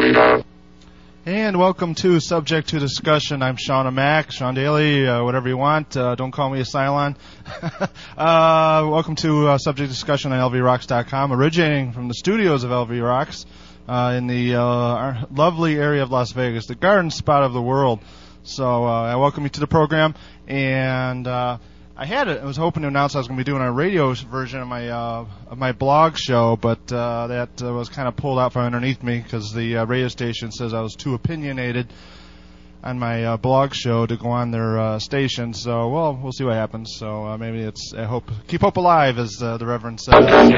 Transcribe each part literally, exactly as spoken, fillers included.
And welcome to Subject to Discussion. I'm Sean O'Mac, Sean Daly, uh, whatever you want. Uh, don't call me a Cylon. uh, welcome to uh, Subject to Discussion on L V rocks dot com, originating from the studios of L V Rocks uh, in the uh, lovely area of Las Vegas, the garden spot of the world. So uh, I welcome you to the program, and uh, I had it. I was hoping to announce I was going to be doing a radio version of my uh, of my blog show, but uh, that uh, was kind of pulled out from underneath me because the uh, radio station says I was too opinionated on my uh, blog show to go on their uh, station. So, well, we'll see what happens. So uh, maybe it's I hope keep hope alive, as uh, the Reverend says.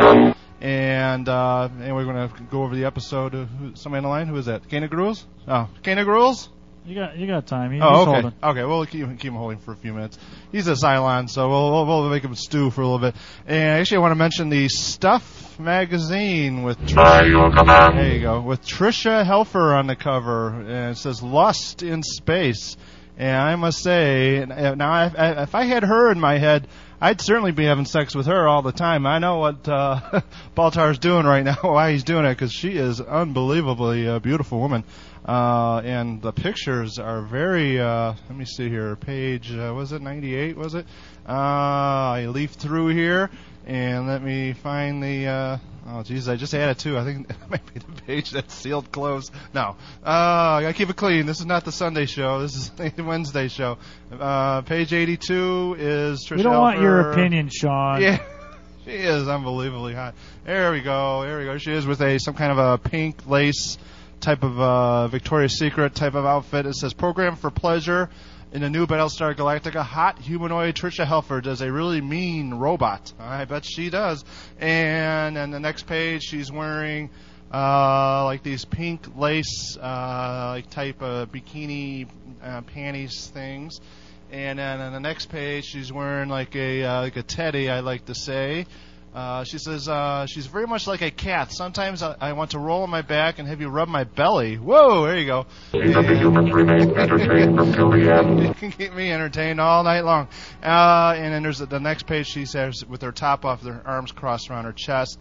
And uh, anyway, we're going to go over the episode. Of who, somebody on the line? Who is that? Kana Gruels? Oh, Kana Gruels? You got you got time. He, oh, he's okay. holding. Okay, we'll keep, keep him holding for a few minutes. He's a Cylon, so we'll, we'll, we'll make him stew for a little bit. And actually, I want to mention the Stuff magazine with Trisha, there you go, with Tricia Helfer on the cover, and it says "Lust in Space." And I must say, now I, I, if I had her in my head, I'd certainly be having sex with her all the time. I know what uh, Baltar's doing right now, why he's doing it, because she is unbelievably a beautiful woman. Uh, and the pictures are very, uh, let me see here, page, uh, was it ninety-eight, was it? Uh, I leafed through here, and let me find the, uh, oh, geez, I just added two. I think it might be the page that's sealed closed. No. Uh, I gotta keep it clean. This is not the Sunday show. This is the Wednesday show. Uh, page eighty-two is Trish We don't Helfer. want your opinion, Sean. Yeah. She is unbelievably hot. There we go. There we go. She is with a some kind of a pink lace type of uh, Victoria's Secret type of outfit. It says, "Program for Pleasure in the new Battlestar Galactica. Hot humanoid Tricia Helfer does a really mean robot." I bet she does. And on the next page, she's wearing uh, like these pink lace uh, like type of bikini uh, panties things. And then on the next page, she's wearing like a uh, like a teddy, I like to say. Uh, she says uh, she's very much like a cat. Sometimes I, I want to roll on my back and have you rub my belly. Whoa, there you go. Even the humans remain entertained until the end. You can keep me entertained all night long. Uh, and then there's the, the next page. She says with her top off, her arms crossed around her chest.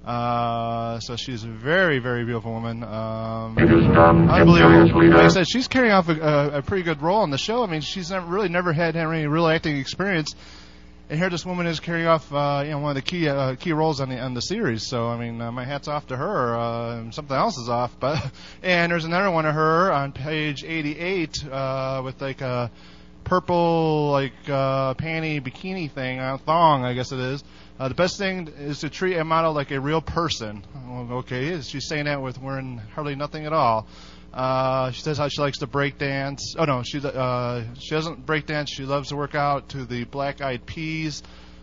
Uh, so she's a very, very beautiful woman. Um, unbelievable. Like I said, she's carrying off a, a, a pretty good role in the show. I mean, she's never, really never had any real acting experience. And here, this woman is carrying off, uh, you know, one of the key uh, key roles on the on the series. So, I mean, uh, my hat's off to her. Uh, something else is off, but and there's another one of her on page eighty-eight uh, with like a purple like uh, panty bikini thing, uh, thong, I guess it is. Uh, the best thing is to treat a model like a real person. Well, okay, she's saying that with wearing hardly nothing at all. Uh, she says how she likes to break dance. Oh no, she uh, she doesn't break dance. She loves to work out to the Black Eyed Peas.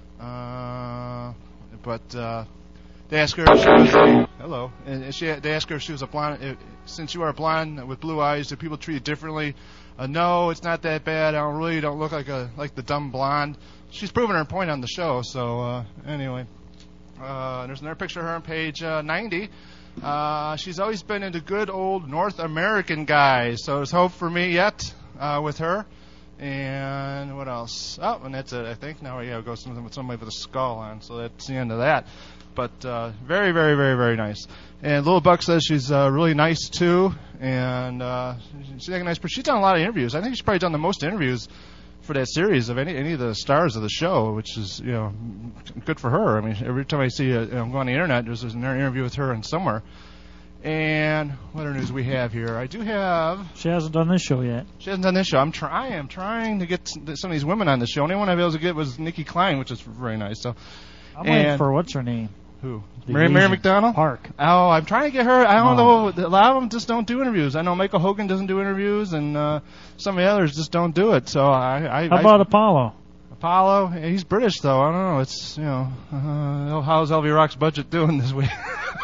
Uh, but uh, they ask her if she was a, hello, and she they ask her if she was a blonde. If, since you are blonde with blue eyes, do people treat you differently? Uh, no, it's not that bad. I don't really don't look like a like the dumb blonde. She's proving her point on the show. So uh, anyway, uh, there's another picture of her on page uh, ninety. Uh, she's always been into good old North American guys, so there's hope for me yet uh, with her. And what else? Oh, and that's it, I think. Now we gotta go something with somebody with a skull on, so that's the end of that. But uh, very, very, very, very nice. And Little Buck says she's uh, really nice too, and uh, she's like a nice person. She's done a lot of interviews. I think she's probably done the most interviews for that series of any any of the stars of the show, which is, you know, good for her. I mean, every time I see a, you know, go on the internet, there's an interview with her in somewhere. And what other news we have here? I do have. She hasn't done this show yet. She hasn't done this show. I'm try. I am trying to get some of these women on the show. Only one I was able to get was Nikki Klein, which is very nice. So. I'm waiting for what's her name. Who? The Mary, Mary McDonald? Park. Oh, I'm trying to get her. I don't oh. know. A lot of them just don't do interviews. I know Michael Hogan doesn't do interviews, and uh, some of the others just don't do it. So I. I How about I, Apollo? Apollo, he's British though. I don't know. It's you know, uh, how's L V Rock's budget doing this week?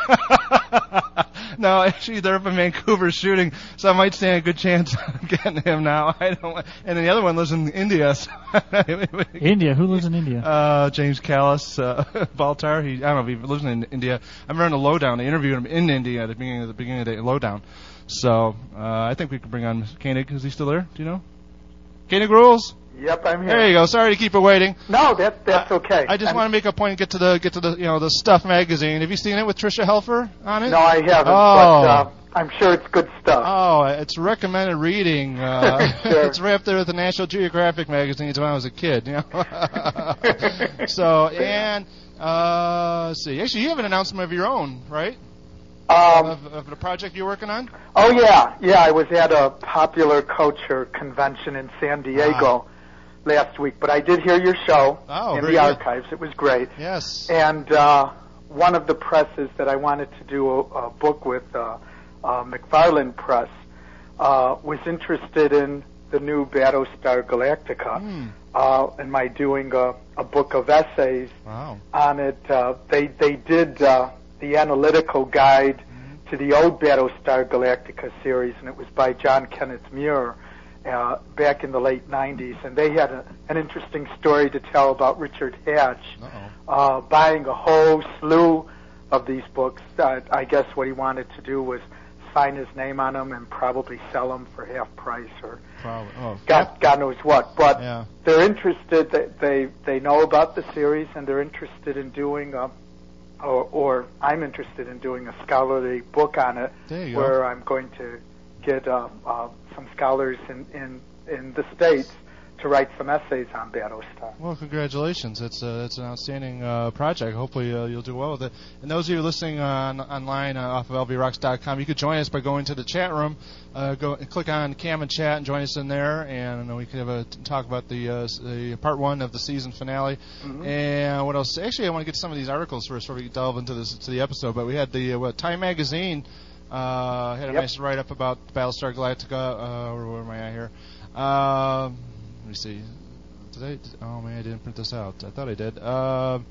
No, actually they're up in Vancouver shooting, so I might stand a good chance of getting him now. I don't. And then the other one lives in India. So India? Who lives in India? Uh, James Callis, uh, Baltar. He, I don't know if he lives in India. I remember in the Lowdown, they interviewed him in India at the beginning of the beginning of the Lowdown. So uh, I think we could bring on Koenig. Is he still there? Do you know? Koenig Rules? Yep, I'm here. There you go. Sorry to keep it waiting. No, that that's uh, okay. I just I'm, want to make a point and get to the get to the you know the Stuff magazine. Have you seen it with Tricia Helfer on it? No, I haven't. Oh. But uh, I'm sure it's good stuff. Oh, it's recommended reading. Uh, Sure. It's right up there with the National Geographic magazines when I was a kid. You know. So, and uh, let's see. Actually, you have an announcement of your own, right? Um, of, of the project you're working on? oh, yeah. Yeah, I was at a Popular Culture convention in San Diego last week, but I did hear your show Oh, in very the good. archives. It was great. Yes. And uh, one of the presses that I wanted to do a, a book with, uh, uh, McFarland Press, uh, was interested in the new Battlestar Galactica. Mm. Uh, and my doing a, a book of essays Wow. on it. Uh, they they did uh, the analytical guide Mm-hmm. to the old Battlestar Galactica series, and it was by John Kenneth Muir uh, back in the late nineties. And they had a, an interesting story to tell about Richard Hatch Uh-oh. uh, buying a whole slew of these books. Uh, I guess what he wanted to do was sign his name on them and probably sell them for half price or Probably. Oh, God, God knows what. But Yeah. they're interested. They, they they know about the series, and they're interested in doing a, or, or I'm interested in doing a scholarly book on it, There you go. where I'm going to get uh, uh, some scholars in, in in the States to write some essays on Battlestar. Well, congratulations. It's uh, it's an outstanding uh, project. Hopefully uh, you'll do well with it. And those of you listening on, online uh, off of L V rocks dot com, you could join us by going to the chat room. Uh, go and click on Cam and Chat and join us in there, and uh, we can have a t- talk about the, uh, the part one of the season finale. Mhm. And what else? Actually, I want to get some of these articles first before we delve into this to the episode. But we had the uh, what, Time Magazine uh, had a Yep. nice write up about Battlestar Galactica. Uh, where, where am I at here? Um, let me see. Did I? Did, oh man, I didn't print this out. I thought I did. Uh,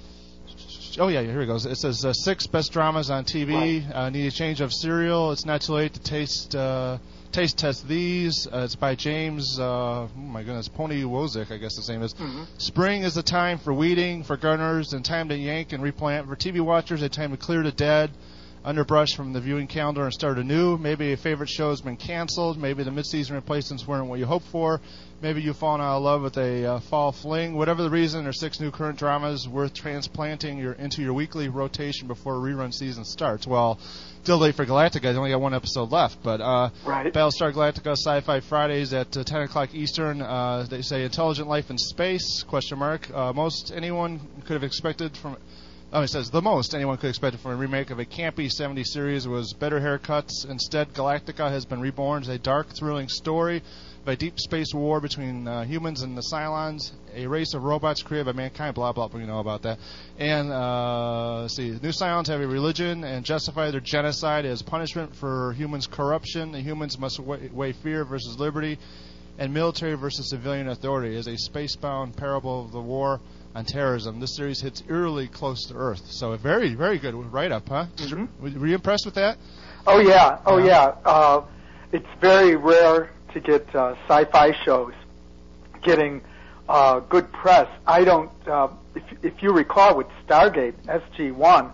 oh yeah, here it goes. It says uh, six best dramas on T V. Uh, need a change of cereal. It's not too late to taste uh, taste test these. Uh, it's by James. Uh, oh my goodness, Pony Wozik, I guess his name is. Mhm. Spring is the time for weeding, for gardeners, and time to yank and replant. For T V watchers, a time to clear the dead underbrush from the viewing calendar and start anew. Maybe a favorite show has been canceled. Maybe the mid-season replacements weren't what you hoped for. Maybe you've fallen out of love with a uh, fall fling. Whatever the reason, there's six new current dramas worth transplanting your, into your weekly rotation before rerun season starts. Well, still late for Galactica. I only got one episode left, but uh, Right. Battlestar Galactica Sci-Fi Fridays at uh, ten o'clock Eastern. Uh, they say intelligent life in space? Question mark. Uh, most anyone could have expected from. Oh, it says the most anyone could expect from a remake of a campy seventies series was better haircuts. Instead, Galactica has been reborn as a dark, thrilling story of a deep space war between uh, humans and the Cylons, a race of robots created by mankind. Blah blah. But we know about that. And uh, let's see, the new Cylons have a religion and justify their genocide as punishment for humans' corruption. The humans must weigh, weigh fear versus liberty, and military versus civilian authority as a space-bound parable of the war on terrorism. This series hits eerily close to Earth. So a very, very good write-up, huh? Mhm. Were were you impressed with that? Oh yeah, oh Yeah. yeah. Uh, it's very rare to get uh, sci-fi shows getting uh, good press. I don't. Uh, if, if you recall, with Stargate S G one,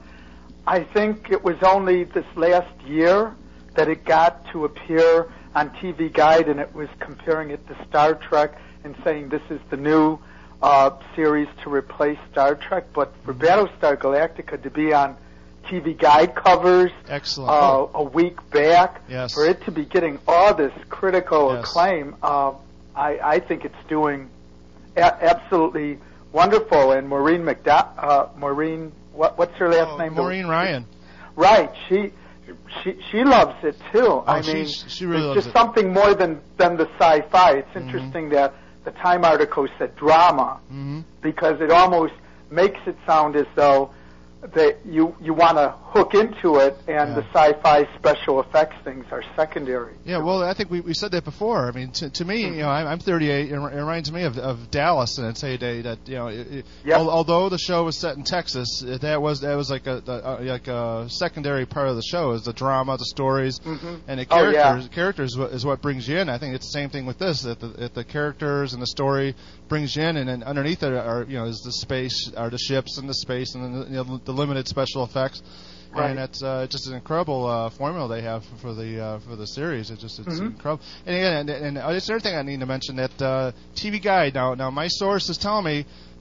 I think it was only this last year that it got to appear on T V Guide, and it was comparing it to Star Trek and saying this is the new uh, series to replace Star Trek. But for Battlestar Galactica to be on T V Guide covers Excellent. uh, Oh, a week back, yes. for it to be getting all this critical Yes. acclaim, uh, I, I think it's doing a- absolutely wonderful. And Maureen McDo- uh, Maureen, what, what's her last Oh, name? Maureen Ryan. Right, she she she loves it too. I she- mean, she really it's loves just it. Mm-hmm. something more than than the sci-fi. It's interesting that the Time article said drama Mm-hmm. because it almost makes it sound as though that you you want to hook into it, and Yeah. the sci-fi special effects things are secondary. Yeah, well, I think we, we said that before. I mean, to, to me, you know, I'm, I'm thirty-eight. It reminds me of, of Dallas in its heyday. That you know, it, it, Yep. al- although the show was set in Texas, it, that was that was like a, a like a secondary part of the show is the drama, the stories, Mhm. and the Oh, yeah. characters. Characters is what, is what brings you in. I think it's the same thing with this. That the, that the characters and the story brings you in, and then underneath it are you know is the space, are the ships and the space, and then the, you know, the limited special effects. Right. And it's uh, just an incredible uh, formula they have for the uh, for the series. It's just it's Mhm. incredible. And again, and, and uh, it's another thing I need to mention that uh, T V Guide. Now, now my source is telling me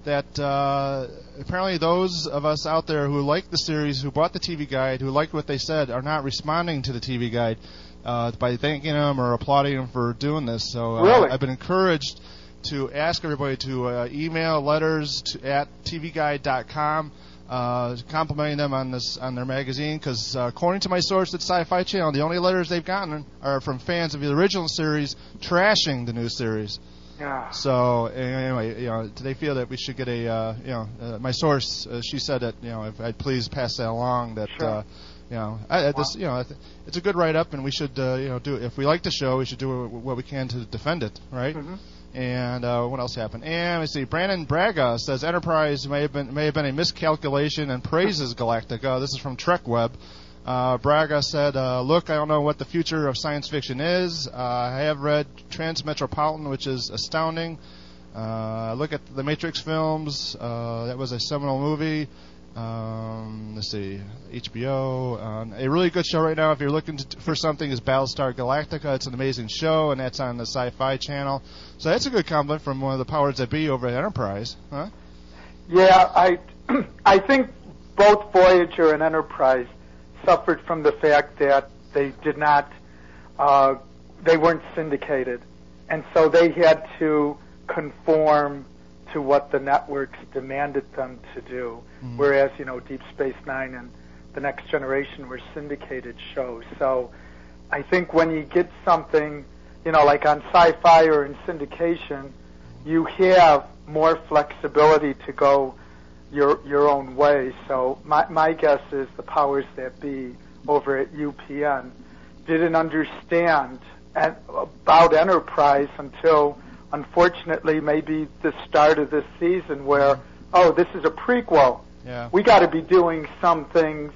that uh, apparently those of us out there who like the series, who bought the T V Guide, who liked what they said, are not responding to the T V Guide uh, by thanking them or applauding them for doing this. So uh, really? I've been encouraged to ask everybody to uh, email letters to, at t v guide dot com. Uh, complimenting them on this on their magazine, because uh, according to my source at Sci-Fi Channel, the only letters they've gotten are from fans of the original series trashing the new series. Yeah. So anyway, you know, they feel that we should get a, uh, you know, uh, my source. Uh, she said that, you know, if I'd please pass that along. That, sure. uh, you know, I, I, this, you know, it's a good write-up, and we should, uh, you know, do. If we like the show, we should do what we can to defend it, right? Mm-hmm. And uh, what else happened? And let's see. Brandon Braga says Enterprise may have been may have been a miscalculation and praises Galactica. This is from TrekWeb. Uh, Braga said, uh, "Look, I don't know what the future of science fiction is. Uh, I have read Transmetropolitan, which is astounding. Uh, look at the Matrix films. Uh, that was a seminal movie. Um, let's see, H B O. Um, a really good show right now, if you're looking to, for something, is Battlestar Galactica. It's an amazing show, and that's on the Sci-Fi Channel. So that's a good compliment from one of the powers that be over at Enterprise, huh? Yeah, I, I think both Voyager and Enterprise suffered from the fact that they did not, uh, they weren't syndicated, and so they had to conform to what the networks demanded them to do. Mm-hmm. Whereas, you know, Deep Space Nine and The Next Generation were syndicated shows. So I think when you get something, you know, like on Sci-Fi or in syndication, you have more flexibility to go your your own way. So my my guess is the powers that be over at U P N didn't understand at, about Enterprise until, unfortunately, maybe the start of this season, where, oh, this is a prequel. Yeah. We got to be doing some things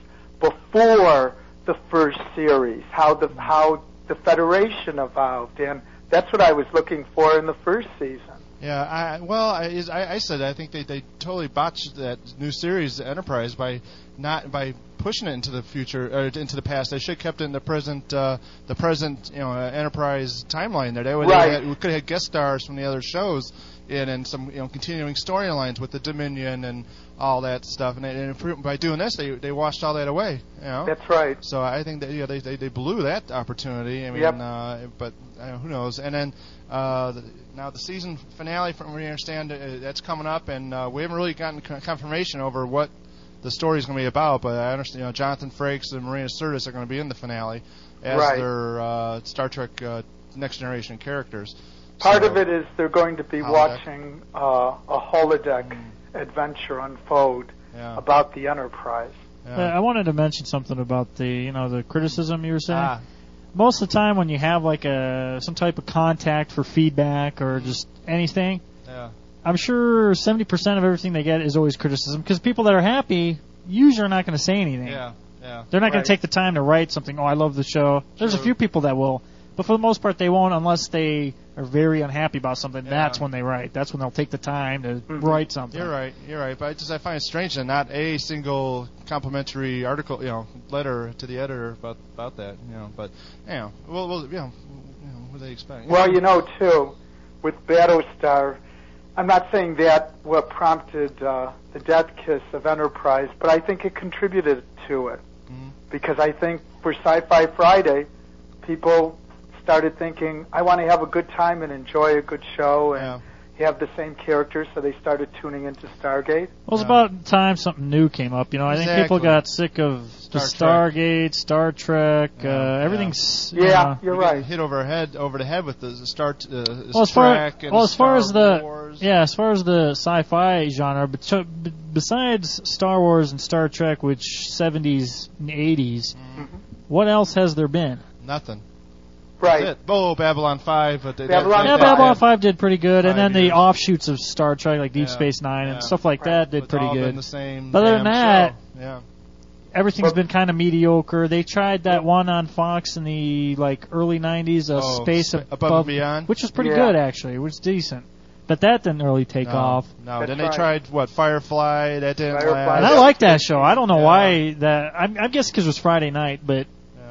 before the first series, how the how the Federation evolved, and that's what I was looking for in the first season. Yeah, I, well, I, I said I think they, they totally botched that new series, Enterprise, by not by pushing it into the future or into the past. They should have kept it in the present, uh, the present, you know, uh, Enterprise timeline there. They would right. had, we could have had guest stars from the other shows in, and some, you know, continuing storylines with the Dominion and all that stuff. And, they, and by doing this, they they washed all that away. You know. That's right. So I think that yeah, they they, they blew that opportunity. I mean, yep. uh, but uh, who knows? And then. Uh, the, now the season finale, from what we understand, uh, that's coming up, and uh, we haven't really gotten confirmation over what the story is going to be about. But I understand, you know, Jonathan Frakes and Marina Sirtis are going to be in the finale as right. their uh, Star Trek uh, Next Generation characters. Part so, of it is they're going to be holodeck. watching uh, a holodeck mm. adventure unfold yeah. about the Enterprise. Yeah. Uh, I wanted to mention something about the, you know, the criticism you were saying. Ah. Most of the time when you have like a some type of contact for feedback or just anything, yeah. I'm sure seventy percent of everything they get is always criticism, because people that are happy usually are not going to say anything. Yeah, yeah. They're not right. going to take the time to write something, oh, I love the show. There's True. a few people that will, but for the most part they won't unless they are very unhappy about something. Yeah. That's when they write. That's when they'll take the time to mm-hmm. write something. You're right. You're right. But I just I find it strange that not a single complimentary article, you know, letter to the editor about about that. You know, but you know, well, well, you know, you know what do they expect? Well, you know, too, with Battlestar, I'm not saying that what prompted uh, the death kiss of Enterprise, but I think it contributed to it. Mm-hmm. Because I think for Sci-Fi Friday, people started thinking, I want to have a good time and enjoy a good show and yeah. have the same characters, so they started tuning into Stargate. Well, it's yeah. about time something new came up. You know, I exactly. think people got sick of Star the Stargate, Star Trek, yeah. uh, Yeah. everything's. Yeah, you know, you're we right. get hit over our head over the head with the, the Star uh, well, as far, Trek and well, as far Star as the Wars. yeah, as far as the sci-fi genre, but so, b- besides Star Wars and Star Trek, which seventies and eighties, Mm-hmm. what else has there been? Nothing. Right. That's it. Oh, Babylon five. But they, Babylon they, Yeah, they, Babylon they, five did pretty good, and then Five the years. offshoots of Star Trek, like Deep Yeah, Space Nine yeah. and stuff like Right. that, did it's pretty all good. Been the same But other than damn that, show. yeah. Everything's Well- been kind of mediocre. They tried that one on Fox in the like early nineties, uh, Oh, Space Sp- Above, Above and Beyond? which was pretty Yeah. good actually. It was decent, but that didn't really take no, off. No, That's then they right. tried what Firefly. That didn't Firefly. last. And I Yeah. like that show. I don't know Yeah. why that. I'm, I guess because it was Friday night, but Yeah.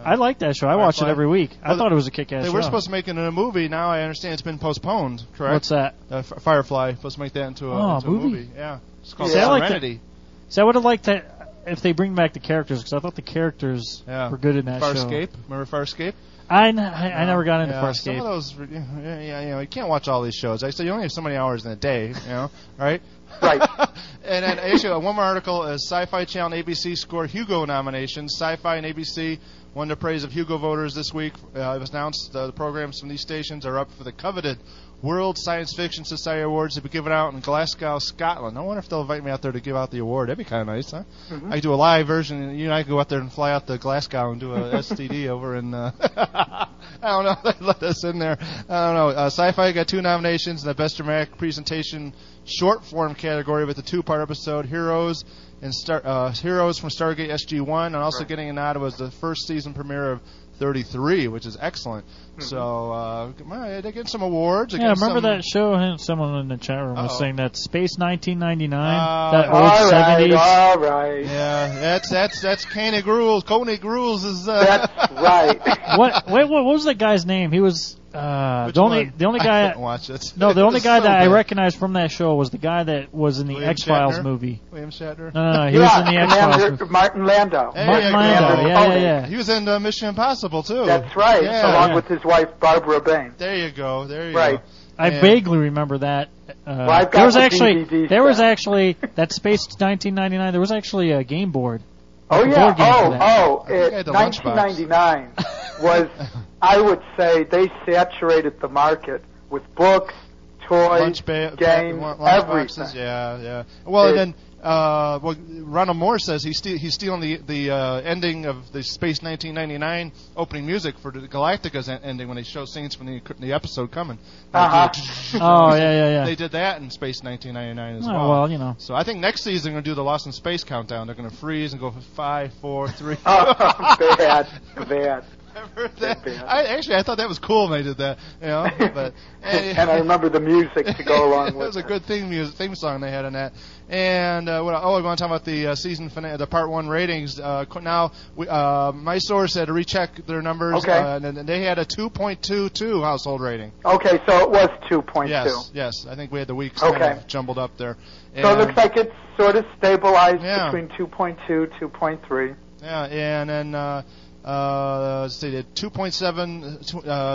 I like that show. I watch it Firefly. every week. I Well, thought it was a kick-ass They show. were supposed to make it into a movie. Now I understand it's been postponed. Correct? What's that? Uh, F- Firefly. Supposed to make that into a, Oh, into movie? a movie. Yeah. It's called See, I like Serenity. See, I would have liked that if they bring back the characters, because I thought the characters Yeah. were good in that show. Farscape. Remember Farscape? I, n- I, I never got into yeah, Some of Farscape. those, yeah, yeah, you know, you can't watch all these shows. Actually, you only have so many hours in a day, you know, right? Right. And then actually, uh, one more article is Sci-Fi Channel and A B C score Hugo nominations. Sci-Fi and A B C won the praise of Hugo voters this week. Uh, it was announced uh, the programs from these stations are up for the coveted World Science Fiction Society Awards to be given out in Glasgow, Scotland. I wonder if they'll invite me out there to give out the award. That'd be kind of nice, huh? Mm-hmm. I could do a live version, and you and I could go out there and fly out to Glasgow and do a S T D over in. Uh, I don't know. They let us in there. I don't know. Uh, Sci-Fi got two nominations in the Best Dramatic Presentation Short Form category with the two-part episode Heroes and Star, uh, Heroes from Stargate S G one, and also Right. getting a nod was the first season premiere of thirty-three, which is excellent. Mm-hmm. So uh, well, they're getting some awards. They're Yeah, getting remember some, that show? And someone in the chat room was Uh-oh. saying that Space nineteen ninety-nine, Uh, that old All right, seventies. all right. Yeah, that's that's that's Koenig Rules. Koenig Rules is. Uh, That's right. What? Wait, what, what was that guy's name? He was uh, Which the only one? the only I guy. couldn't watch it. No, the It only was guy so that I bad. recognized from that show was the guy that was in the William X Files Shatner? movie. William Shatner. No, no, no, he yeah, was in the X Files Commander movie. Martin Landau. Hey, Martin yeah, Landau, Commander yeah, yeah, Koenig. yeah. He was in uh, Mission Impossible too. That's right, Yeah, along yeah. with his wife Barbara Bain. There you go. There you Right. go. I Yeah. vaguely remember that. Uh, Well, I've got there was the actually D V D there was set. actually that Space nineteen ninety-nine. There was actually a game board. Oh Like a yeah. board game for Oh that. oh. I think I It, had the nineteen ninety-nine was, I would say, they saturated the market with books, toys, Lunch ba- games, ba- lunch everything. boxes. Yeah, yeah. Well, It- and then uh, well, Ronald Moore says he's ste- he's stealing the the uh, ending of the Space nineteen ninety-nine opening music for the Galactica's en- ending when they show scenes from the the episode coming. Uh-huh. Oh yeah, yeah, yeah. They did that in Space nineteen ninety-nine as Oh, well. well, you know. So I think next season they're going to do the Lost in Space countdown. They're going to freeze and go for five, four, three. Oh, bad, bad. Remember that? Bad. I actually I thought that was cool when they did that. You know, but And I remember the music to go along It with was a it. good theme music theme song they had in that. And uh, what? Oh, we want to talk about the uh, season finale, the part one ratings. Uh, qu- now, we, uh, my source had to recheck their numbers, Okay. uh, and, and they had a two point two two household rating. Okay, so it was two point two. Yes, yes. I think we had the weeks kind Okay. of jumbled up there. So it And- looks like it's sort of stabilized Yeah. between two point two, two point three. Yeah, and then uh, uh, let's see, two point seven, uh,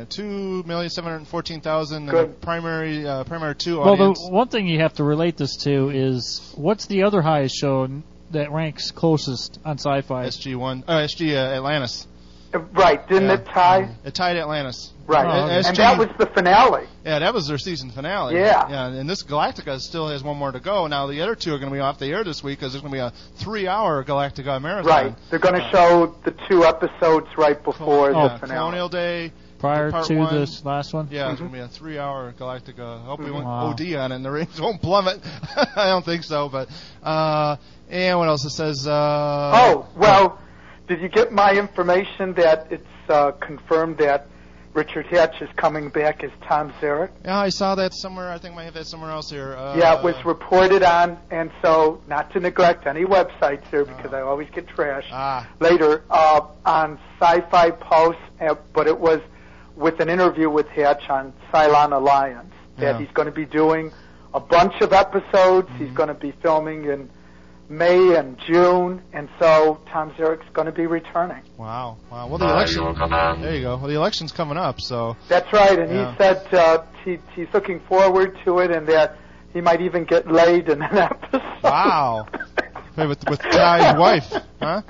two million seven hundred fourteen thousand. Good. Primary, uh, primary two Well, audience. the one thing you have to relate this to is what's the other highest show n- that ranks closest on Sci-Fi? S G one, uh, S G uh, Atlantis. Uh, Right, didn't Yeah. it tie? It tied Atlantis. Right, Oh, okay. and S G that was the finale. Yeah, that was their season finale. Yeah. Yeah, and this Galactica still has one more to go. Now the other two are going to be off the air this week because there's going to be a three-hour Galactica marathon. Right, they're going to show the two episodes right before yeah, the finale. Colonial Day. Prior part to one. this last one? Yeah, Mm-hmm. it's going to be a three-hour Galactica. I hope we won't Wow. O D on it and the ratings won't plummet. I don't think so, but uh, and what else? It says. Uh, Oh, well, did you get my information that it's uh, confirmed that Richard Hatch is coming back as Tom Zarek? Yeah, I saw that somewhere. I think I might have that somewhere else here. Uh, Yeah, it was reported on, and so not to neglect any websites here because I always get trashed Ah, later uh, on Sci-Fi Post, uh, but it was with an interview with Hatch on Cylon Alliance that Yeah. he's going to be doing a bunch of episodes. Mm-hmm. He's going to be filming in May and June, and so Tom Zarek's going to be returning. wow, wow. Well, the Radio election. Command. There you go. Well, the election's coming up, so. That's right, and Yeah. he said uh, he, he's looking forward to it, and that he might even get laid in an episode. Wow. Hey, with with Ty's wife, huh?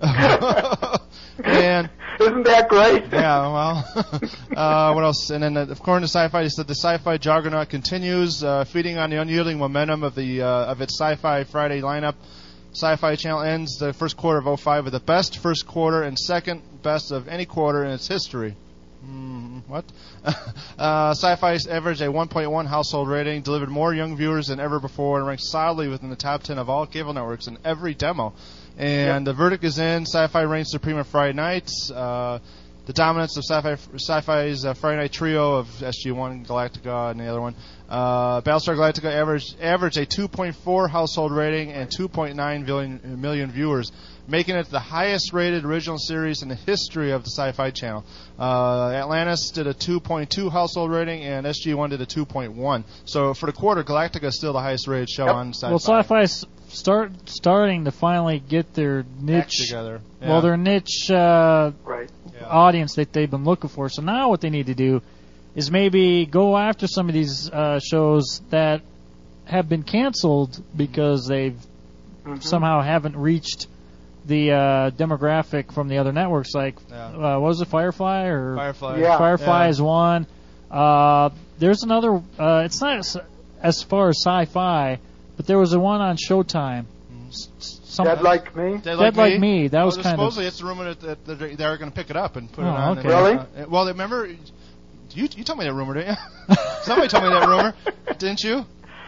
and Isn't that great? yeah, well, uh, what else? And then, uh, according to Sci-Fi, he said the Sci-Fi juggernaut continues, uh, feeding on the unyielding momentum of the uh, of its Sci-Fi Friday lineup. Sci-Fi Channel ends the first quarter of oh five with the best first quarter and second best of any quarter in its history. Mm, what? uh, Sci-Fi averaged a one point one household rating, delivered more young viewers than ever before, and ranked solidly within the top ten of all cable networks in every demo. And the verdict is in. Sci-Fi reigns supreme on Friday nights. Uh, the dominance of sci-fi, sci-fi's uh, Friday Night Trio of S G one, Galactica, and the other one. Uh, Battlestar Galactica averaged averaged a two point four household rating and two point nine million, million viewers, making it the highest-rated original series in the history of the Sci-Fi Channel. Uh, Atlantis did a two point two household rating, and S G one did a two point one. So for the quarter, Galactica is still the highest-rated show Yep. on Sci-Fi. Well, Sci-Fi's start starting to finally get their Act niche. together. Yeah. Well, their niche uh, Right. Yeah. audience that they've been looking for. So now what they need to do is maybe go after some of these uh, shows that have been canceled because they've Mm-hmm. somehow haven't reached the uh, demographic from the other networks. Like, Yeah. uh, what was it, Firefly or Firefly. Yeah. Firefly Yeah. is one. Uh, there's another. Uh, it's not as, as far as sci-fi, but there was a one on Showtime. S- s- some- Dead Like Me? Dead Dead Like Me, that was well, kind of- supposedly it's the rumor that, that they are going to pick it up and put it Oh, on. okay. Really? Uh, well, remember, you you told me that rumor, didn't you? Somebody told me that rumor, didn't you?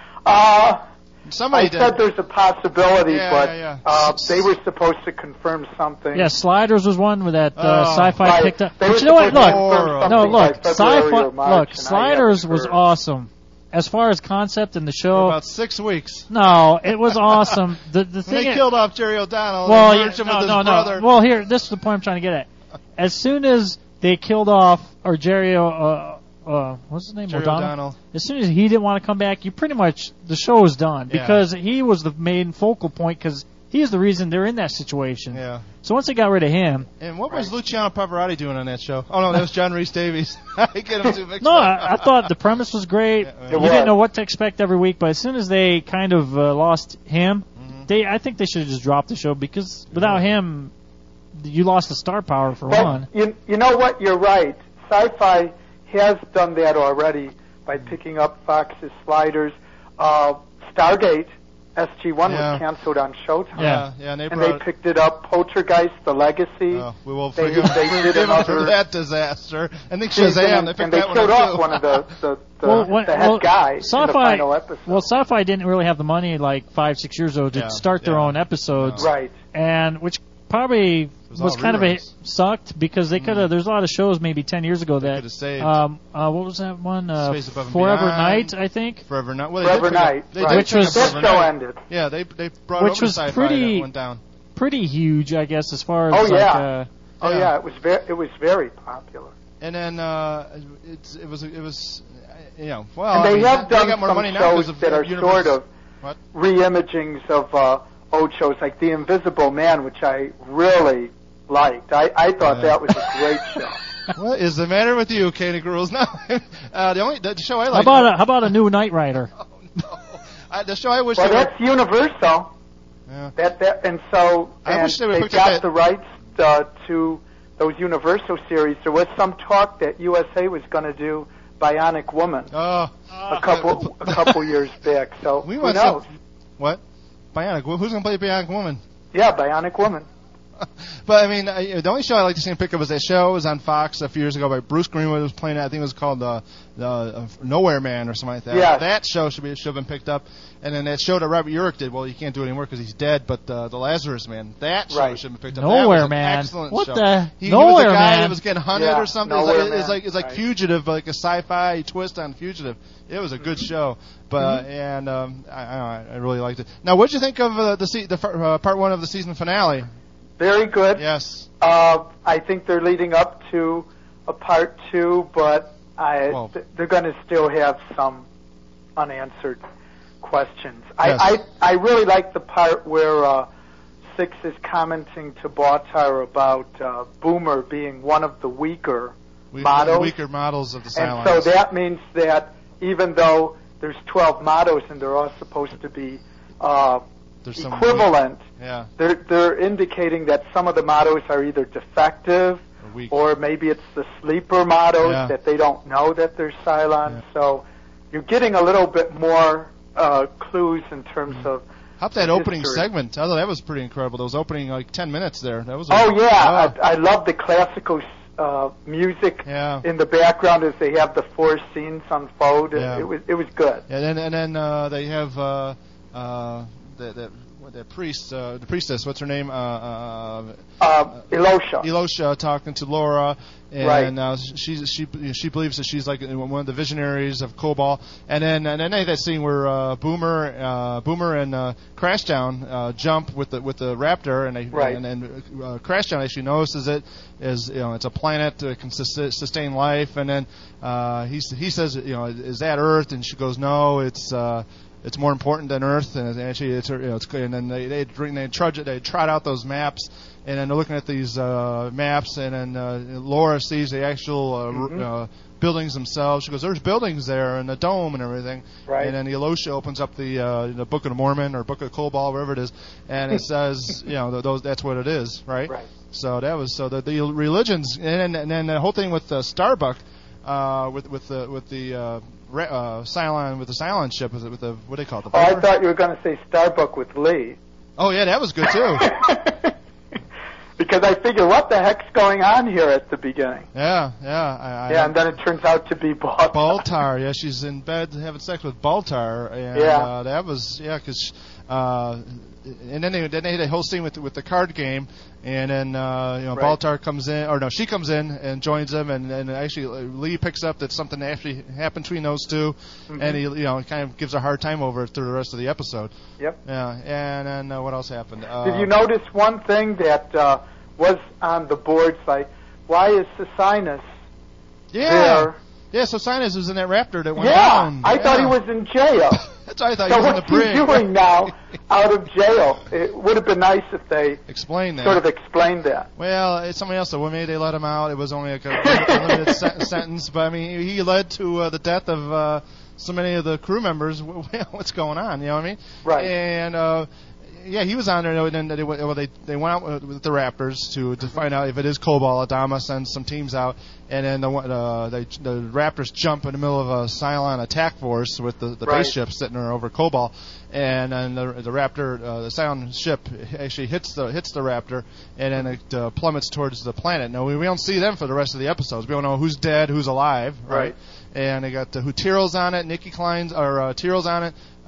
Uh, Somebody I did. said there's a possibility, Yeah, but yeah, yeah. Uh, they were supposed to confirm something. Yeah, Sliders was one with that uh, Oh. sci-fi Right. picked up. They But were you know what? supposed to Look, confirm no, something no, by look, February sci-fi. or March, Look, and I Sliders haven't was heard. awesome. As far as concept in the For show, about six weeks. no, it was awesome. The the When thing. they is- killed off Jerry O'Donnell, well, they yeah, merged him no, with his no, brother. no. Well, here, this is the point I'm trying to get at. As soon as they killed off, or Jerry, uh, uh, what's his name, Jerry O'Donnell? O'Donnell. As soon as he didn't want to come back, you pretty much the show was done Yeah. because he was the main focal point because he is the reason they're in that situation. Yeah. So once they got rid of him, And what was Luciano Pavarotti doing on that show? Oh no, that was John Rhys Davies. I get him too mixed no, up. I, I thought the premise was great. Yeah, It you was. didn't know what to expect every week, but as soon as they kind of uh, lost him, Mhm. they I think they should have just dropped the show because without him, you lost the star power for But one. you, you know what? You're right. Sci-Fi has done that already by picking up Fox's Sliders. Uh, Stargate, S G one Yeah. was canceled on Showtime. Yeah. yeah, and they And brought. they picked it up. Poltergeist, The Legacy. Oh, we will They- forgive, they did forgive him for another that disaster. I think season, Shazam, and, they picked and they that one killed up off too. one of the, the, the, Well, when- the head well, guy in the Sci-Fi- final episode. Well, Sci-Fi didn't really have the money like five, six years ago to Yeah, start their yeah. own episodes, No. right. and which probably was was, all kind of a reruns. sucked because they could have. There's a lot of shows maybe ten years ago that could've saved. um uh what was that one uh, Space Above and Forever Beyond. Night I think. Forever Night. Well, they Forever did pick up- Night. They right. did Which pick up was- that Forever show Night. ended. Yeah, they they brought Which over to was Sci-Fi pretty- that went down. Pretty huge, I guess, as far as Oh, like, yeah. uh, Oh Yeah. yeah, it was very it was very popular. And then uh, it's it was it was uh, you know well and I they mean, have they done got more some money now shows because of that are Universe. sort of What? re-imagings of uh, old shows, like The Invisible Man, which I really liked. I, I thought Yeah. that was a great show. What is the matter with you, Katie Gruels? No, uh, the only the show I how like. about a, how about a new Knight Rider? Oh, no. I, the show I wish Well, they would. that's Universal. Yeah. That that and so I and wish they would they pick up got that- the rights uh, to those Universal series. There was some talk that U S A was going to do Bionic Woman Oh, a couple a couple years back. So we who want knows? some. What? Bionic. Wh- Who's gonna play Bionic Woman? Yeah, Bionic Woman. But I mean, I, the only show I like to see him pick up was that show. It was on Fox a few years ago by Bruce Greenwood. Was playing it. I think it was called uh, the uh, Nowhere Man or something like that. Yes. That show should be should have been picked up. And then that show that Robert Urich did. Well, you can't do it anymore because he's dead. But uh, the Lazarus Man. That show Right. should have been picked up. Nowhere that was an Man. Excellent What show. the- He, he Nowhere was a guy Man. that was getting hunted Yeah, or something. It's Nowhere like, it's Man. like it's like Right. Fugitive, like a sci-fi twist on Fugitive. It was a good show. But Mm-hmm. and um, I, I, don't know, I really liked it. Now, what did you think of uh, the se- the fir- uh, part one of the season finale? Very good. Yes. Uh, I think they're leading up to a part two, but I, Well- th- they're going to still have some unanswered questions. Yes. I, I I really like the part where uh, Six is commenting to Bautar about uh, Boomer being one of the weaker We, models. the weaker models of the and Cylons. so that means that even though there's twelve models and they're all supposed to be uh, There's some equivalent, Yeah. they're they're indicating that some of the models are either defective Or weak. or maybe it's the sleeper models Yeah. that they don't know that they're Cylons. Yeah. So you're getting a little bit more uh, clues in terms Mm-hmm. of. How about that the opening history. segment? I thought that was pretty incredible. Those opening like ten minutes there. That was. Oh yeah, Oh. I, I love the classical uh, music Yeah. in the background as they have the four scenes unfold. It- Yeah. It was it was good. And then and then uh, they have uh, uh, the, the the priest, uh, the priestess. What's her name? Uh, uh, Uh, Elosha. Elosha talking to Laura, and Right. uh, she she she believes that she's like one of the visionaries of Kobol. And then and then they had that scene where uh, Boomer uh, Boomer and uh, Crashdown uh, jump with the with the raptor, and they, Right. and then uh, Crashdown actually notices it is you know it's a planet that can sus- sustain life, and then uh, he he says you know is that Earth, and she goes no, it's. Uh, It's more important than Earth, and actually, it's you know, it's and then they they bring they trudge it, they trot out those maps, and then they're looking at these uh, maps, and then uh, Laura sees the actual uh, Mhm. uh, buildings themselves. She goes, "There's buildings there, and the dome and everything." Right. And then Elosha opens up the uh, the Book of Mormon or Book of Kobol, wherever it is, and it says, you know, th- those that's what it is, right? Right. So that was so the, the religions, and then, and then the whole thing with uh, Starbuck, uh, with with the with the uh, re, uh, Cylon with the Cylon ship, with the, with the what do they call it? The Oh, I Viper? thought you were going to say Starbuck with Lee. Oh yeah, that was good too. Because I figure, what the heck's going on here at the beginning? Yeah, yeah. I, I, Yeah, and then it turns out to be Baltar. Baltar, yeah, she's in bed having sex with Baltar, and Yeah. uh, that was yeah, because uh, and then they then they had a whole scene with with the card game, and then uh, you know Right. Baltar comes in, or no, she comes in and joins them, and, and actually uh, Lee picks up that something actually happened between those two, Mhm. and he you know kind of gives a hard time over it through the rest of the episode. Yep. Yeah, and then uh, what else happened? Uh, Did you notice one thing that uh, was on the boards? Like, why is Cecynus Yeah, there? yeah. So Sinus was in that Raptor that went Yeah, down. I thought he Yeah. was in jail. That's why I thought So he was in the what's he brig. doing now out of jail? It would have been nice if they Explain that. sort of explained that. Well, it's somebody else. So when maybe they let him out, it was only like a limited sen- sentence. But I mean, he led to uh, the death of uh, so many of the crew members. What's going on? You know what I mean? Right. And uh, yeah, he was on there. And then they, well, they they went out with the Raptors to to find out if it is Kobol. Adama sends some teams out, and then the uh, they, the Raptors jump in the middle of a Cylon attack force with the, the Right. base ship sitting there over Kobol, and then the, the Raptor, uh, the Cylon ship actually hits the hits the Raptor, and then it uh, plummets towards the planet. Now we, we don't see them for the rest of the episodes. We don't know who's dead, who's alive, right? Right. And they got uh, who Tyril's on it, Nikki Klein's or uh, Tyril's on it, uh,